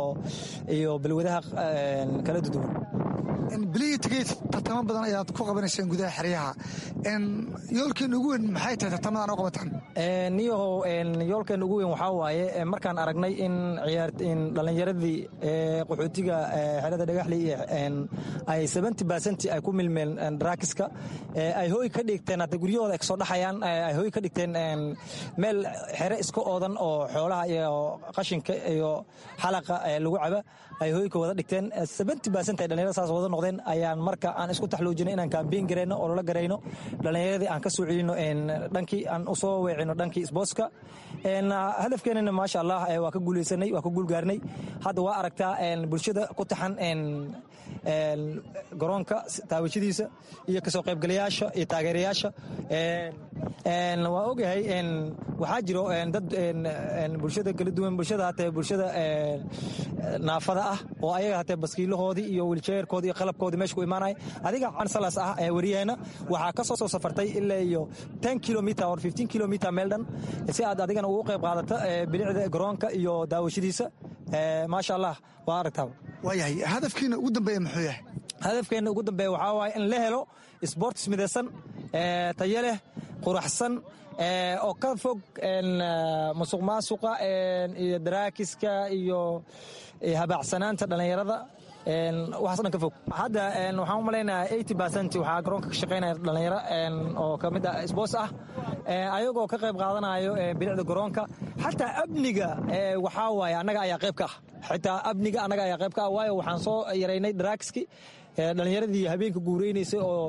iyo balwadaha kala duwan. bilihii tegey tartamo badan ayaad ku qabanayseen gudaha xeryaha. yoolkeena ugu weyn maxay tahay tartamadan u qabataan? niyahow yoolkeena ugu weyn waxaa waaye markaan aragnay in dhallinyaradii qaxootiga xerada dhagaxley ay seventy percent ay ku milmeen draakiska ay hooy ka dhigteen hadda guryahooda ay kasoo dhaxayaan ay hooy ka dhigteen meel xere iska oodan oo xoolaha iyo qashinka iyo xalaqa lagu caba ay hooy ka wada dhigteen seventy percent ay dhallinyarada saas wada noqdeen ayaan marka aan isku taxluujinay inaan kaambiin gareyno oo lala garayno dhallinyaradii aan ka soo celino dhankii aan u soo weecino dhankii sportska. hadafkeenana maasha allah waa ka guuleysanay waa ka guulgaarnay. hadda waa aragtaa bulshada ku taxan garoonka taawashadiisa iyo kasoo qaybgalayaasha iyo taageerayaasha waa ogahay waxaa jiro dad bulshada kala duwan bulshada hatee bulshada naafada ah oo ayaga hatee baskiilahoodii iyo wiljeerkoodii iyo qalabkoodii meesha ku imaanaya. adiga cansalas ah ee wariyaheena waxaa ka soo soo safartay ilaa iyo ten kilometer or fifteen kilometer meel dhan si aad adigana ugu qayb qaadata bilicda garoonka iyo daawashadiisa. maasha allah waa aragtaa. waayahay hadafkiina ugu dambeeya muxuu yahay? hadafkeena ugu dambeeya waxaa waaye in la helo sports midaysan tayo leh quraxsan oo ka fog musuq maasuqa iyo daraakiska iyo habaacsanaanta dhallinyarada waxaas dhan ka fog. hadda waxaan u malaynayaa eighty percent waxaa garoonka ka shaqaynaya dhallinyaro oo ka mid ah sports ah ayagoo ka qayb qaadanayo bilicda garoonka. xataa amniga waxaa waaye annaga ayaa qayb ka ah xitaa amniga annaga ayaa qayb ka ah waayo waxaan soo yaraynay daraakiski dhallinyaradii habeenka guureynaysay oo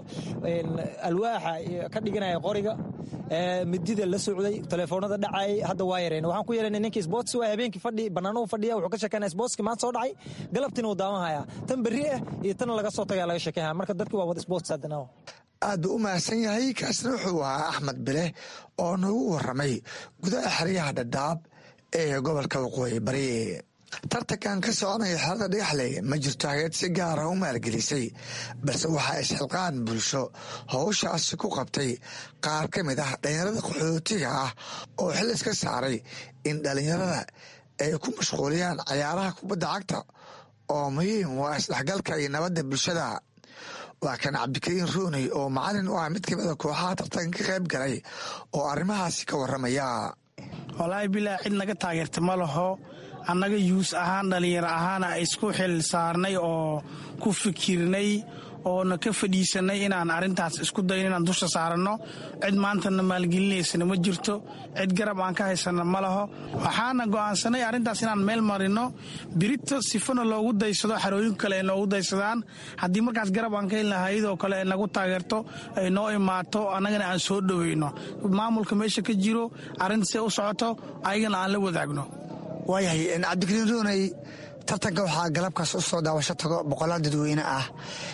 alwaaxa ka dhiganaya qoriga midida la socday telefoonada dhacayay hadda waa yareen. waxaan ku yeelanay ninkii sports waa habeenkii fadhi bannaanuhu fadhiya wuxuu ka sheekeynaya sportski maanta soo dhacay galabtiina uu daawanhayaa tan berri ah iyo tan laga soo tagaya laga sheekeynaya marka dadkii waa wada sports haddana. aad buu u mahadsan yahay. kaasna wuxuu ahaa axmed bile oo noogu waramay gudaha xeryaha dhadhaab ee gobolka waqooyi bari. tartankan ka soconaya xerada dhagaxley ma jirto hageed si gaara u maalgelisay balse waxaa isxilqaan bulsho howshaasi ku qabtay qaar ka mid ah dhallinyarada qaxootiga ah oo xil iska saaray in dhallinyarada ay ku mashquuliyaan cayaaraha kubadda cagta oo muhiim waa isdhexgalka iyo nabadda bulshada. waa kan cabdikariin ruuney oo macalin u ah mid ka mida kooxaha tartanka ka qayb galay oo arrimahaasi ka warramaya. walaahi bilaa cid naga taageerta ma laho. annaga yuus ahaan dhallinyaro ahaana isku xil saarnay oo ku fikirnay oona ka fadhiisanay inaan arrintaas isku dayn inaan dusha saaranno. cid maantana maalgelinaysana ma jirto, cid garab aan ka haysana ma laho. waxaana go'aansanay arrintaas inaan meel marino birito sifana loogu daysado xarooyin kale ay noogu daysadaan. haddii markaas garab aan ka helna hayadoo kale ay nagu taageerto ay noo imaato annagana aan soo dhoweyno maamulka meesha ka jiro arrintaasay u socoto ayagana aan la wadaagno. waayahay cabdikariin ruuney tartanka waxaa galabkaas u soo daawasho tago boqolaal dadweyne ah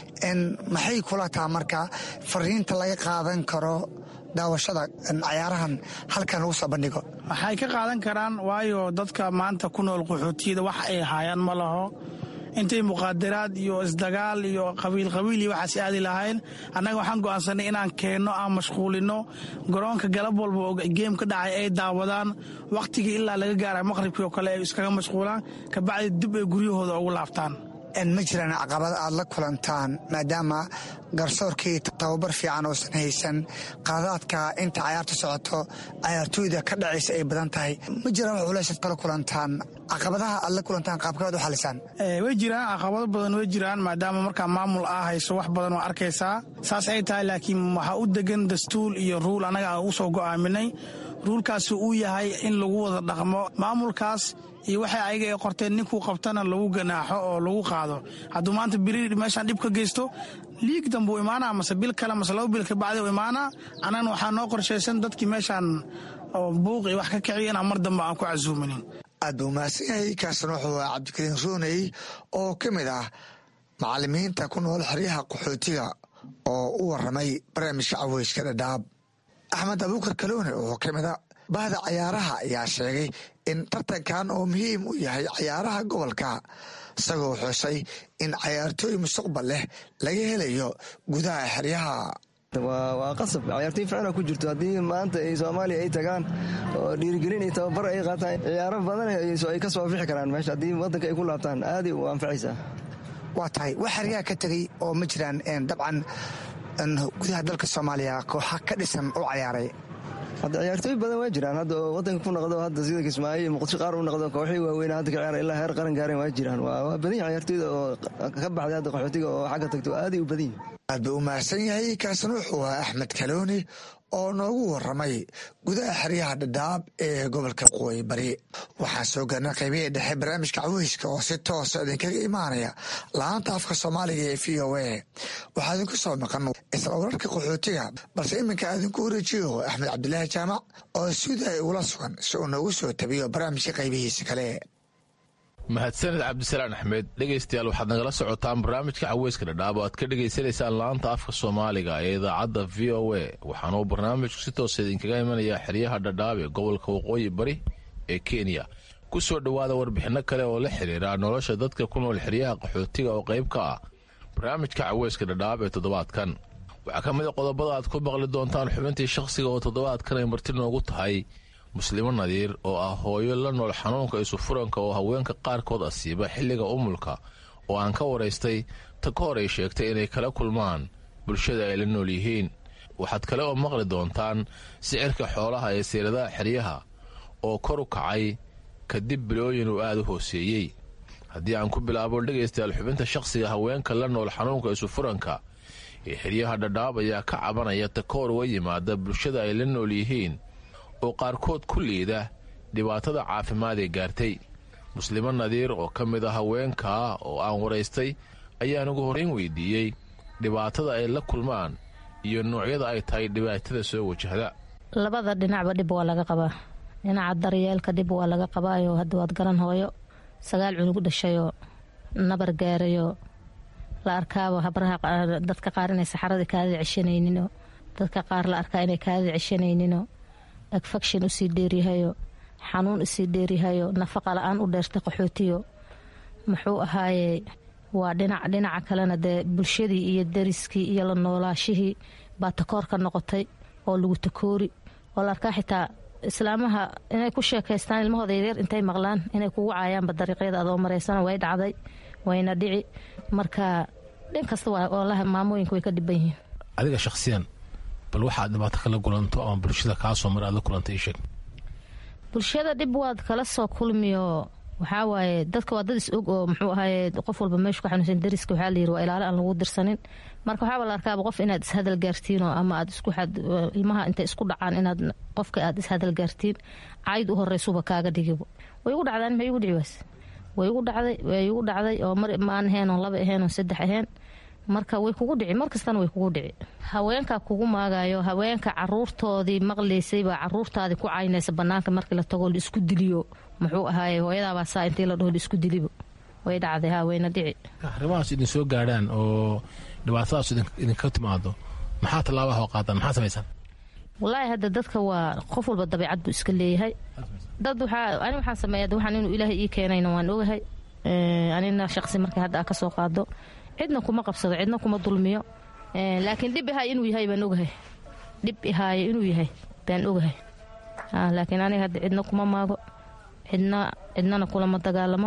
maxay kula taha marka fariinta laga qaadan karo daawashada cayaarahan halkan lagu soo bandhigo? waxay ka qaadan karaan waayo dadka maanta ku nool qaxootiyada wax ay haayaan ma laho. intay muqaadaraad iyo isdagaal iyo qabiil qabiil iyo waxaas aadi lahayn annaga waxaan go'aansanay inaan keenno aan mashquulino garoonka galab walba oo geem ka dhacay ay daawadaan wakhtigii ilaa laga gaara maqribkii oo kale ay iskaga mashquulaan kabacdi dib ay guryahooda ugu laabtaan. ma jiraan caqabada aad la kulantaan maadaama garsoorkii tababar fiican oosan haysan qaadaadka inta cayaarta socoto cayaartooyda ka dhacaysa ay badan tahay ma jiraan wax culaysaad kala kulantaan caqabadaha aad la kulantaan qaabkaad u xalisaan way jiraan caqabado badan way jiraan maadaama markaa maamul ah hayso wax badan oo arkaysaa saas ay tahay laakiin waxaa u degan dastuur iyo ruul annaga aan ugu soo go'aaminay ruulkaasi uu yahay in lagu wada dhaqmo maamulkaas iyo waxay ayaga ay qorteen ninkuu qabtana lagu ganaaxo oo lagu qaado hadduu maanta biri meeshaan dhib ka geysto liig dambuu imaanaa mase bil kale mase laba bil kabacdi u imaanaa annagana waxaa noo qorshaysan dadkii meeshaan oo buuqi wax ka kiciya inaan mar dambe aan ku casuuminin aad buu mahadsan yahay kaasna wuxuu ah cabdikariin rooney oo ka mid ah macallimiinta ku nool xeryaha qaxootiga oo u warramay barnaamijka caweyska dhadhaab axmed abuukar kaloone oo ka mid a bahda cayaaraha ayaa sheegay in tartankan oo muhiim u yahay cayaaraha gobolka isagoo xusay in cayaartooy mustaqbal leh laga helayo gudaha xeryaha waa qasab cayaartooy ficna ku jirto haddii maanta ay soomaaliya ay tagaan oo dhiirigelin iyo tababar ay qaataan ciyaaro badan ay ka soo afixi karaan meesha haddii waddanka ay ku laabtaan aaday u anfacaysaa waa tahay wax xeryaha ka tegey oo ma jiraan dabcan gudaha dalka soomaaliya kooxa ka dhisan u cayaaray hadda ciyaartooy badan waa jiraan hadda oo waddanka ku noqdo hadda sida kismaayo iyo muqdisho qaar u noqdo kooxii waaweyn hadda ka ciyaara ilaa heer qaran gaareen waa jiraan waa badan yahay ciyaartooyda oo ka baxday hadda qaxootiga oo xagga tagto aaday u badan yihin aad buu u mahadsan yahay kaasna wuxuu ahaa axmed kalooni oo noogu warramay gudaha xeryaha dhadhaab ee gobolka waqooyi bari waxaan soo gaarnay qaybihii dhexe barnaamijka caweyska oo si toosa idinkaga imaanaya laanta afka soomaaliga ee v o a waxaa idinku soo maqan isla wararka qaxootiga balse iminka idinku wareejiyo axmed cabdilaahi jaamac oo suuday ugula sugan si uu noogu soo tabiyo barnaamijka qaybihiisa kale mahadsaned cabdisalaan axmed dhegaystayaal waxaad nagala socotaan barnaamijka caweyska dhadhaab oo aad ka dhegaysanaysaan laanta afka soomaaliga ee idaacadda v o a waxaanuu barnaamijku si toosa idinkaga imanayaa xeryaha dhadhaab ee gobolka waqooyi bari ee kenya ku soo dhowaada warbixinno kale oo la xidhiira nolosha dadka ku nool xeryaha qaxootiga oo qayb ka ah barnaamijka caweyska dhadhaab ee toddobaadkan waxaa ka mid a qodobada aad ku maqli doontaan xubintii shakhsiga oo toddobaadkan ay marti noogu tahay muslimo nadiir oo ah hooyo la nool xanuunka isufuranka oo haweenka qaarkood asiiba xilliga umulka oo aan ka waraystay ta ka hor ay sheegtay inay kala kulmaan bulshada ay la nool yihiin waxaad kale oo maqli doontaan sicirka xoolaha ee siiradaha xeryaha oo kor u kacay kadib bilooyin uu aad u hooseeyey haddii aan ku bilaabo dhegaystayaal xubinta shakhsiga haweenka la nool xanuunka isufuranka ee xeryaha dhadhaab ayaa ka cabanaya ta ka hor uga yimaada bulshada ay la nool yihiin oo qaarkood ku liida dhibaatada caafimaad ee gaartay muslimo nadiir oo ka mid a haweenkaa oo aan waraystay ayaan ugu horrayn weydiiyey dhibaatada ay la kulmaan iyo noocyada ay tahay dhibaatada soo wajahda labada dhinacba dhib waa laga qabaa dhinaca daryeelka dhib waa laga qabaayo hadda waad garan hooyo sagaal cunug dhashayoo nabar gaarayoo la arkaaba habraha dadka qaar inay saxarada kaada ceshanayninoo dadka qaar la arkaa inay kaada ceshanayninoo agfakshin usii dheeryahayo xanuun usii dheeryahayo nafaqa la-aan u dheerta qaxootiyo muxuu ahaaye waa dhinac dhinaca kalena dee bulshadii iyo dariskii iyo la noolaashihii baa takoor ka noqotay oo lagu takoori oo la arkaa xitaa islaamaha inay ku sheekaystaan ilmahooda yaryar intay maqlaan inay kugu caayaanba dariiqyada adoo maraysana way dhacday wayna dhici marka dhin kasta waa maamooyinka way ka dhiban yihiin adiga shakhsiyan bal waxaad dhibaato kala kulanto ama bulshada kaa soo mar aad la kulantay ii sheeg bulshada dhib waad kala soo kulmiyo waxaa waaye dadka waa dad is og oo muxuu ahaaye qof walba meeshu ka xanuunsan dariska waxaa layidhi waa ilaalo aan lagu dirsanin marka waxaaba la arkaaba qof inaad ishadal gaartiinoo ama aad isku ilmaha intay isku dhacaan inaad qofka aad ishadal gaartiin cayd u horeysuba kaaga dhigibo way igu dhacdaan maxay igu dhici waas way igu dhacday way igu dhacday oo mar maan ahayn oo laba ahayn oo saddex ahayn marka way kugu dhici markastana way kugu dhici haweenka kugu maagayo haweenka caruurtoodii maqlaysay baa caruurtaadii ku caynaysa banaanka markii la tago la isku diliyo muxuu ahaaye hooyadaabaa saa intii la dhaho la isku dilibo way dhacday haa wayna dhici arrimahaas idin soo gaadhaan oo dhibaatadaas idinka timaado maxaa tallaabaha oo qaadaan maxaa samaysaan wallaahi hadda dadka waa qof walba dabiicad buu iska leeyahay dad waxaa ani waxaan sameeya waxaan inuu ilaahay ii keenayna waan ogahay anina shaqsi markii hadda aa ka soo qaado cidna kuma qabsado cidna kuma dulmiyo laakiin dhib ihaay inuu yahay baan ogahay dhib ihaaye inuu yahay baan ogahay laakiin aniga hadda cidna kuma maago cidna cidnana kulama dagaalamo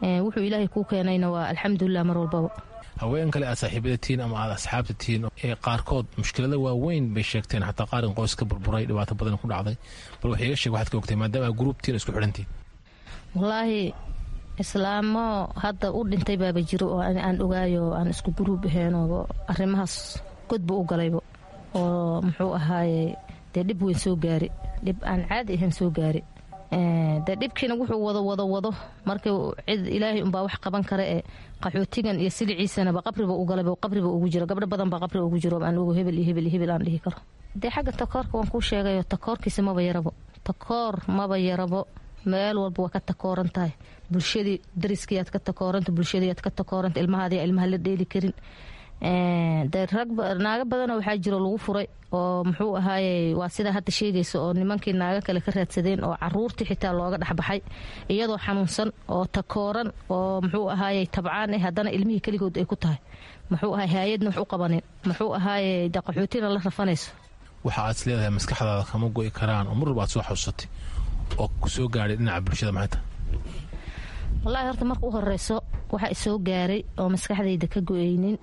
wuxuu ilaahay kuu keenayna waa alxamdulilah mar walbaba. haween kale aad saaxiibada tihiin ama aad asxaabta tihiin ee qaarkood mushkilada waaweyn bay sheegteen xataa qaarin qoys ka burburay dhibaato badan ku dhacday bal wax iga sheeg waxaad ka ogtay maadaama aad gruubtiin isku xidhantiin. wallaahi islaamo hadda u dhintay baaba jiro oo aan ogaayo aan isku gruub aheenoo arrimahaas godba u galaybo oo muxuu ahaaye dee dhib weyn soo gaari dhib aan caadi ahayn soo gaari dee dhibkiina wuxuu wado wado wado marka cid ilaahay unbaa wax qaban kara ee qaxootigan iyo siliciisanaba qabriba u galayba qabriba ugu jiro gabdho badan baa qabriba ugu jiro aan ugu hebel iyo hebel iyo hebel aan dhihi karo. dee xagga takoorka waan kuu sheegayo takoorkiisa maba yarabo takoor maba yarabo meel walba waa ka takooran tahay bulshadii dariskiiaad ka takooranta bulshadiiaad ka takooranta ilmahaadi ilmaha la dheeli karin dee rag naaga badanoo waxaa jiro lagu furay oo muxuu ahaaye waa sidaa hadda sheegaysa oo nimankii naaga kale ka raadsadeen oo caruurtii xitaa looga dhexbaxay iyadoo xanuunsan oo takooran oo muxuu ahaaye tabcaan eh haddana ilmihii keligood ay ku tahay muxuu ahaay hay-adna wax u qabanin muxuu ahaaye de qaxootina la rafanayso. waxa aad is leedahay maskaxdaada kama go'i karaan oo mar walba aad soo xasuusatay oo ku soo gaadhay dhinaca bulshada maxay tahay? wallaahi horta marka u horeyso waxa isoo gaaray oo maskaxdayda ka go'aynin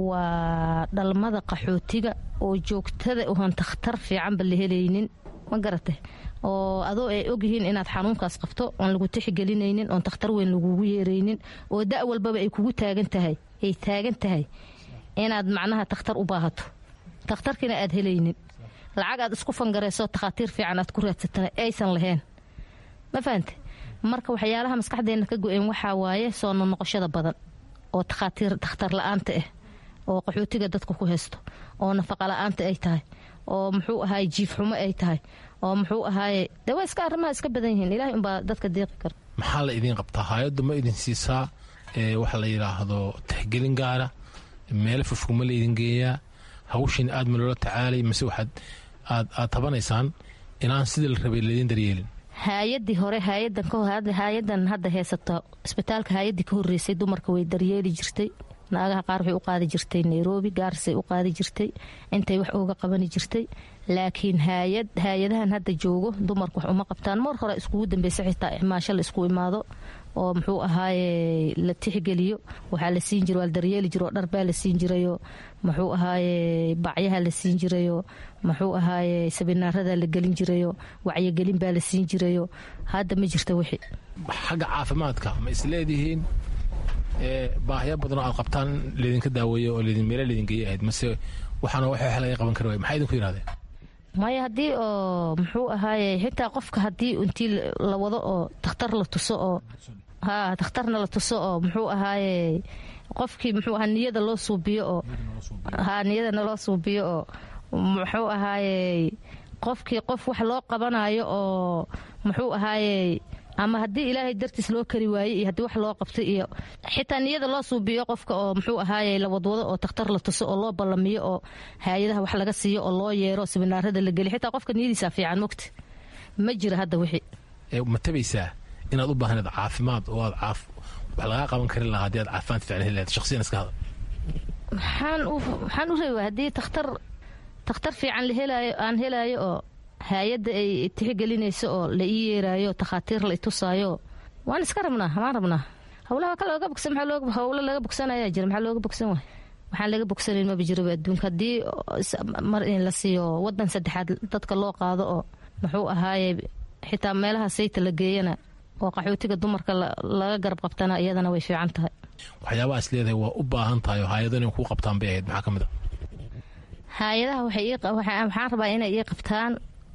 waa dhalmada qaxootiga oo joogtada oon takhtar fiicanba la helaynin ma garatay oo adoo ay ogyihiin inaad xanuunkaas qabto oon lagu tixgelinaynin oon takhtar weyn lagugu yeeraynin oo da' walbaba ay kugu taagan tahay ay taagan tahay inaad macnaha takhtar u baahato takhtarkiina aad helaynin lacag aad isku fangarayso takhaatiir fiican aad ku raadsatana aysan lahayn ma fahante marka waxyaalaha maskaxdeenna ka go-een waxaa waaye soo noqoshada badan oo takhaatiir takhtar la-aanta ah oo qaxootiga dadka ku haysto oo nafaqa la-aanta ay tahay oo muxuu ahaaye jiif xumo ay tahay oo muxuu ahaaye dee waa iska arrimaha iska badan yihiin ilaahay unbaa dadka deeqi kara. maxaa la idiin qabtaa hay-addu ma idin siisaa waxa la yidhaahdo tixgelin gaara meelo fofkuma la idin geeyaa hawshin aad ma loola tacaalay mise waxaad aad aad tabanaysaan inaan sidii la rabay laydin daryeelin? hay-adii hore hay-adan hadda heysata isbitaalka hay-adii ka horeysay dumarka way daryeeli jirtay naagaha qaar waxay u qaadi jirtay nairobi gaarisay u qaadi jirtay intay wax uga qabani jirtay laakiin hayad hay-adahan hadda joogo dumarku wax uma qabtaan mar hore iskugu dambaysa xitaa ixmaasho la isku imaado oo muxuu ahaaye la tixgeliyo waxaa la siin jira waa la daryeeli jiro dharbaa la siin jirayo muxuu ahaaye bacyaha la siin jirayo muxuu ahaaye sabinaarada la gelin jirayo wacyigelin baa la siin jirayo hadda ma jirta wixii. xagga caafimaadka ma isleedihiin baahya badanoo aad qabtaan laydinka daaweeyo oo meela laydin geeya ahayd mase waxaana wax laga qaban kari waay maxaa idinku yidhahdeen? maya haddii oo muxuu ahaaye xitaa qofka haddii intii la wado oo takhtar la tuso oo ha takhtarna la tuso oo muxuu ahaaye qofkii muxuu ahaa niyada loo suubiyo oo ha niyadana loo suubiyo oo muxuu ahaaye qofkii qof wax loo qabanayo oo muxuu ahaaye ama haddii ilaahay dartiis loo kari waayey iyo haddii wax loo qabtay iyo xitaa niyada loo suubiyo qofka oo muxuu ahaaye la wadwado oo takhtar la tuso oo loo ballamiyo oo hay-adaha wax laga siiyo oo loo yeero siminaarada la geliyo xitaa qofka niyadiisa fiican mogta ma jira hadda wixii. ma tabaysaa inaad u baahneed caafimaad oo aad caaf wax lagaa qaban karin lahaa haddii aad caafimaad fiican heli lahayd shakhsiyan iska hada? maxaan u maxaan u reebaa haddii takhtar takhtar fiican la helaayo aan helaayo oo hay-adda ay tixgelinayso oo la ii yeeraayo takhaatiir la itusaayo waan iska rabnaa waan rabnaa howlaha ka looga bogsan maxaa looga howlo laga bogsanayaa jira maxaa looga bogsan waay waxaan laga bogsanayn maba jiraba adduunka haddii mar in la siiyo wadan saddexaad dadka loo qaado oo muxuu ahaaye xitaa meelaha sayta la geeyana oo qaxootiga dumarka laga garab qabtana iyadana way fiican tahay. waxyaabaha is leedahay waa u baahan tahay oo hay-adan in kuu qabtaan bay ahayd maxaa ka mid a? hay-adaha waxaan rabaa inay ii qabtaan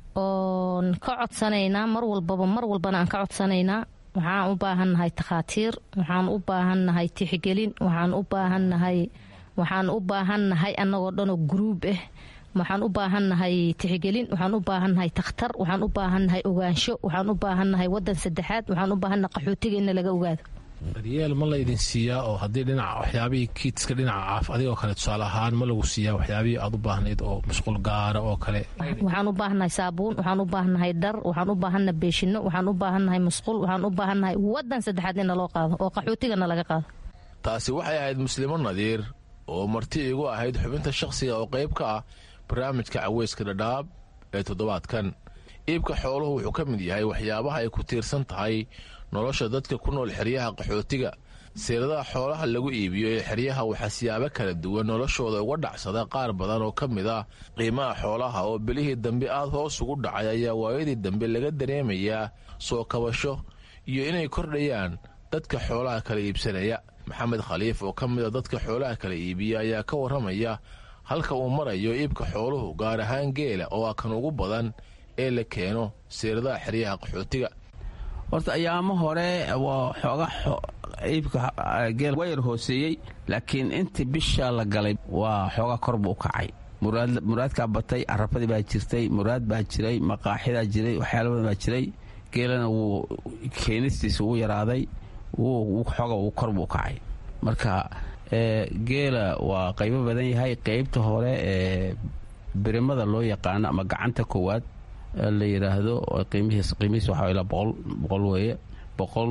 oon ka codsanaynaa mar walbaba mar walbana aan ka codsanaynaa waxaan u baahannahay takhaatiir waxaan u baahannahay tixgelin waxaan u baahannahay waxaan u baahannahay annagoo dhanoo gruub ah waxaan u baahannahay tixgelin waxaan u baahannahay takhtar waxaan u baahannahay ogaansho waxaan u baahannahay wadan saddexaad waxaan u baahannahay qaxootiga in laga ogaado. daryeel ma la idin siiyaa oo haddii dhinaca waxyaabihii kiidska dhinaca caaf adigoo kale tusaale ahaan ma lagu siiyaa waxyaabihii aad u baahnayd oo musqul gaara oo kale? waxaan u baahannahay saabuun waxaan u baahannahay dhar waxaan u baahannahay beeshino waxaan u baahannahay musqul waxaan u baahannahay wadan saddexaad in naloo qaado oo qaxootigana laga qaado. taasi waxay ahayd muslimo nadiir oo marti igu ahayd xubinta shakhsiga oo qayb ka ah barnaamijka caweyska dhadhaab ee toddobaadkan iibka xooluhu wuxuu ka mid yahay waxyaabaha ay ku tiirsan tahay nolosha dadka ku nool xeryaha qaxootiga. seeladaha xoolaha lagu iibiyo ee xeryaha waxaa siyaabo kala duwan noloshooda uga dhacsada qaar badan oo ka mid ah qiimaha xoolaha oo bilihii dambe aad hoos ugu dhacay ayaa waayadii dambe laga dareemayaa soo kabasho iyo inay kordhayaan dadka xoolaha kala iibsanaya. maxamed khaliif oo ka mid a dadka xoolaha kala iibiya ayaa ka warramaya halka uu marayo iibka xooluhu, gaar ahaan geela oo ah kan ugu badan ee la keeno seeladaha xeryaha qaxootiga. horta ayaamo hore waa xooga iibka geel waa yar hooseeyey, laakiin intii bisha la galay waa xooga kor buu u kacay. muraadkaa batay, carabadii baa jirtay, muraad baa jiray, maqaaxidaa jiray, waxyaala badan baa jiray. geelana wuu keenistiisa ugu yaraaday, xooga uu kor buu u kacay. marka geela waa qaybo badan yahay. qaybta hore ee birimada loo yaqaano ama gacanta koowaad la yidhaahdo qiimihiis waxaa ilaa boqol weeye, boqol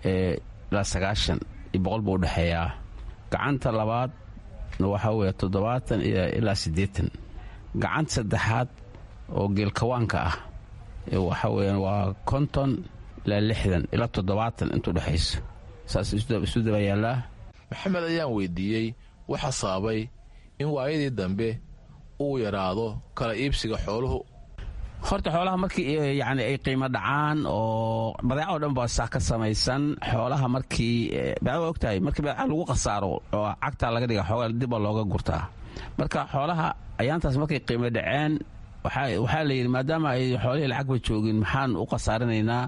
ilaa sagaashan iyo boqol buu udhexeeyaa. gacanta labaad waxaa weeye toddobaatan ilaa siddeetan. gacanta saddexaad oo geelkawaanka ah waxaa weeyaan waa konton ilaa lixdan ilaa toddobaatan intuu dhexayso, saas isu daba yaallaa. maxamed ayaan weydiiyey waxa sababay in waayadii dambe uu yaraado kala iibsiga xooluhu. horta xoolaha markii yani ay qiimo dhacaan oo badeeca oo dhan baa saa ka samaysan. xoolaha markii badeeca waa ogtahay markii badeeca lagu khasaaro oo cagtaa laga dhiga xoogaa dib baa looga gurtaa. marka xoolaha ayaantaas markay qiimo dhaceen waxaa la yidhi maadaama ay xoolihii lacagba joogin maxaan u khasaarinaynaa,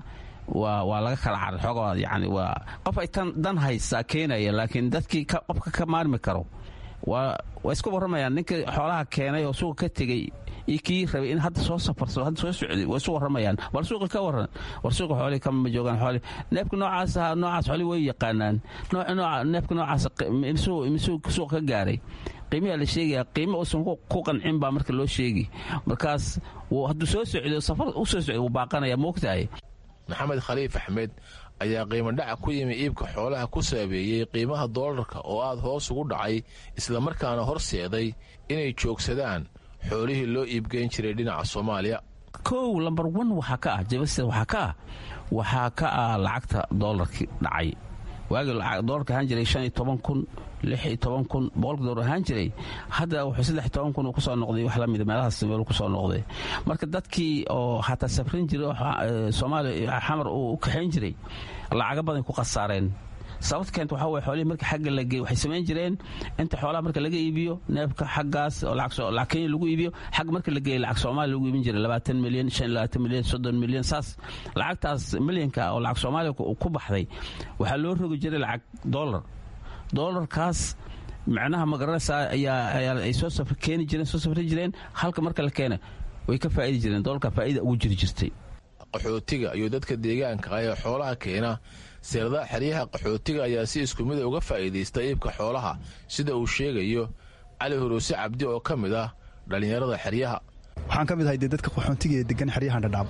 waa laga kala carar xoogaa. yani waa qof ay tan dan haysaa keenaya, laakiin dadkii qofka ka maarmi karo waa isku warramayaan. ninkii xoolaha keenay oo suuqa ka tegey iyo kii rabay in hadda soo safarsado hadda soo socday waa isu warramayaan. war suuqa ka warran, war suuqa xoolihii kama joogaan. xoolihii neefka noocaas ahaa noocaas xoolihii way yaqaanaan. neefka noocaas imisuu suuqa ka gaaray, qiimaha la sheegaya qiimo uusan ku qancin baa marka loo sheegi. markaas hadduu soo socdo safar u soo socdo wuu baaqanaya, moogtahay. maxamed khaliif axmed ayaa qiimo dhaca ku yimi iibka xoolaha ku saabeeyey qiimaha doolarka oo aad hoos ugu dhacay, islamarkaana horseeday inay joogsadaan xoolihii loo iibgeyn jiray dhinaca soomaaliya. kow lambar wan waxaa ka ah jabase waxaa ka ah waxaa ka ah lacagta doolarkii dhacay. waagii doolarka ahaan jiray shan iyo toban kun lix iyo toban kun boqolka doolar ahaan jiray, hadda wuxuu saddex iyo toban kun uu kusoo noqday wax lamida meelahaas meel kusoo noqday. marka dadkii oo xataa safrin jiray soomaaliya xamar uu u kaxayn jiray lacaga badan ku khasaareen. sababta keenta waxaa weye xoolihii marka xagga la geey waxay samayn jireen inta xoolaha marka laga iibiyo neefka xaggaas oo lacag kenya lagu iibiyo xagga marka la geeyey lacag soomaaliya lagu iibin jiray labaatan milyan shan iyo labaatan milyan soddon milyan saas. lacagtaas milyanka oo lacag soomaaliya ku baxday waxaa loo rogi jiray lacag dollar. doolarkaas macnaha magaranaysa ayaa ay soo safr keeni jireen soo safri jireen halka marka la keena way ka faa'idi jireen. doolarka faa'ida ugu jiri jirtay. qaxootiga iyo dadka deegaanka ah ee xoolaha keena seeladaha xeryaha qaxootiga ayaa si isku mid uga faa'iidaysta iibka xoolaha, sida uu sheegayo cali huruuse cabdi oo ka mid ah dhallinyarada xeryaha. waxaan ka mid ahay dee dadka qaxootiga ee degan xeryahan dhadhaab.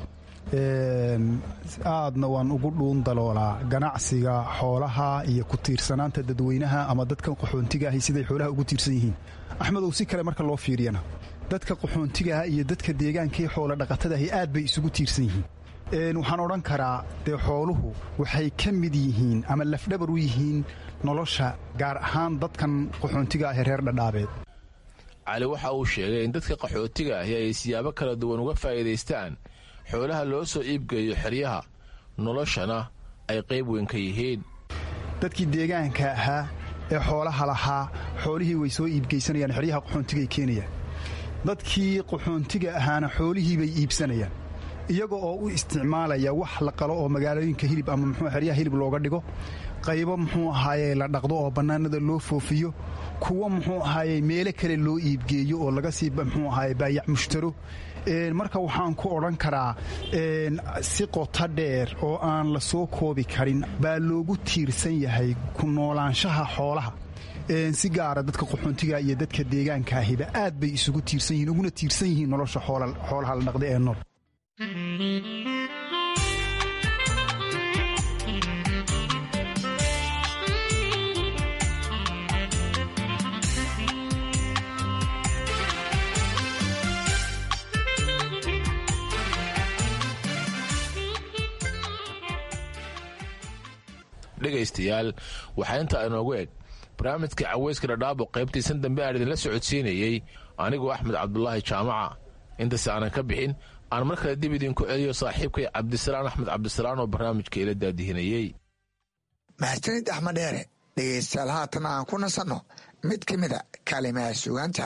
aadna waan ugu dhuun daloolaa ganacsiga xoolaha iyo ku tiirsanaanta dadweynaha ama dadka qaxoontiga ahi siday xoolaha ugu tiirsan yihiin. axmedow si kale marka loo fiiriyana dadka qaxoontigaah iyo dadka deegaankaee xoola dhaqatadaahi aad bay isugu tiirsan yihiin. waxaan odhan karaa dee xooluhu waxay ka mid yihiin ama lafdhabar u yihiin nolosha gaar ahaan dadkan qaxoontiga ah ee reer dhadhaabeed. cali waxa uu sheegay in dadka qaxootiga ahi ay siyaabo kala duwan uga faa'iidaystaan xoolaha loo soo iibgeeyo xeryaha, noloshana ay qayb weyn ka yihiin. dadkii deegaanka ahaa ee xoolaha lahaa xoolihii way soo iibgeysanayaan, xeryaha qaxoontigay keenayaan. dadkii qaxoontiga ahaana xoolihii bay iibsanayaan iyaga oo u isticmaalaya wax la qalo oo magaalooyinka hilib ama muxuu xeryaha hilib looga dhigo, qaybo muxuu ahaaye la dhaqdo oo bannaanada loo foofiyo, kuwa muxuu ahaaye meelo kale loo iibgeeyo oo laga sii muxuu ahaaye baayac mushtaro. marka waxaan ku odhan karaa si qoto dheer oo aan la soo koobi karin baa loogu tiirsan yahay ku noolaanshaha xoolaha. si gaara dadka qaxoontiga iyo dadka deegaankaahiba aad bay isugu tiirsan yihiin uguna tiirsan yihiin nolosha xoolaha la dhaqda ee nool. dhegaystayaal waxaa intaa inoogu eg barnaamijka caweyska dhadhaab oo qaybtiisan dambe aan idinla socodsiinayey anigoo axmed cabdulaahi jaamaca intaas aanan ka bixin aan mar kale dib idinku celiyo saaxiibkay cabdisalaan axmed cabdisalaan oo barnaamijka ila daadihinayey. mahadsanid axmed dheere. dhegaystayaal haatan aan ku nasanno mid ka mida kaalimaha sugaanta.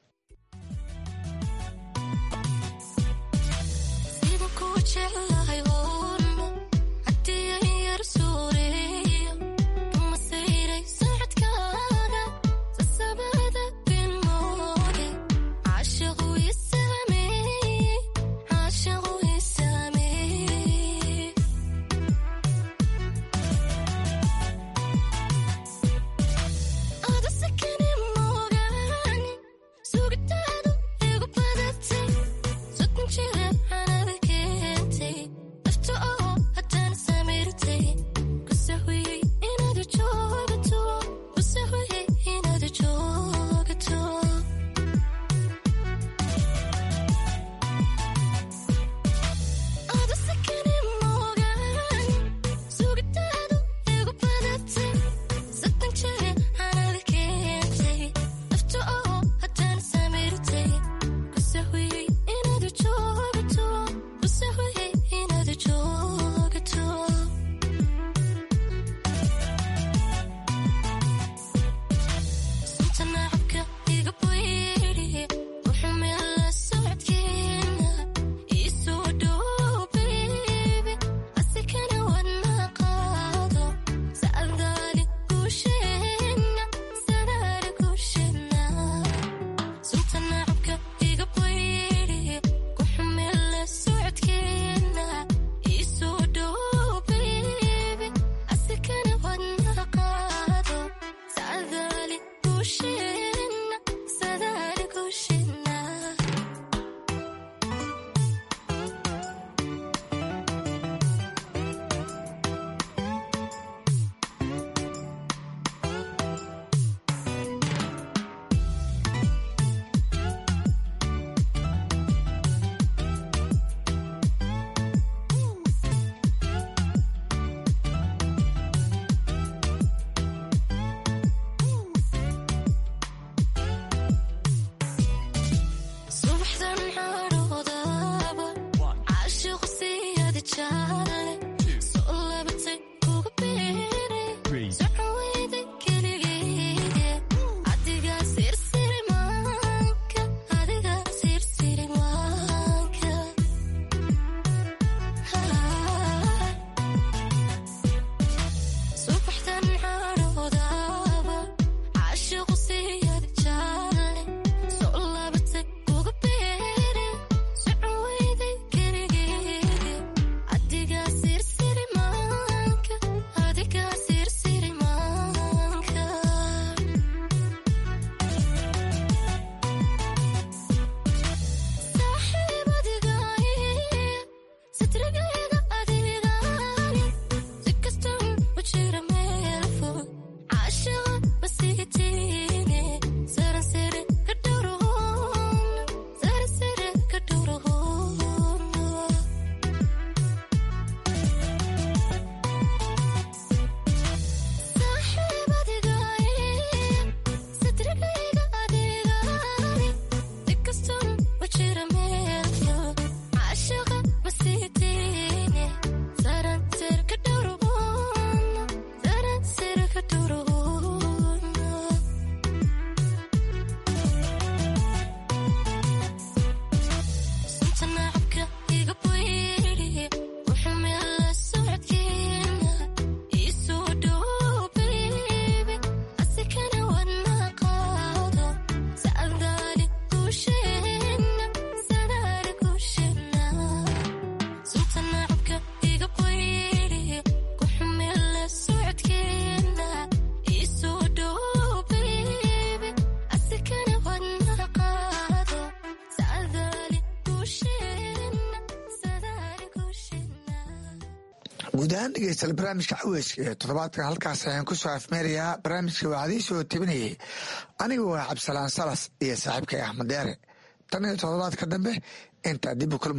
guud ahaan dhegeystayaal barnaamijka caweyska ee toddobaadkan halkaas ayaan ku soo afmeerayaa. barnaamijka waxaa idiin soo tebinayay aniga waa cabdisalaan salas iyo saaxiibkay axmed deere. tan iyo toddobaadka dambe intaa dib u kulma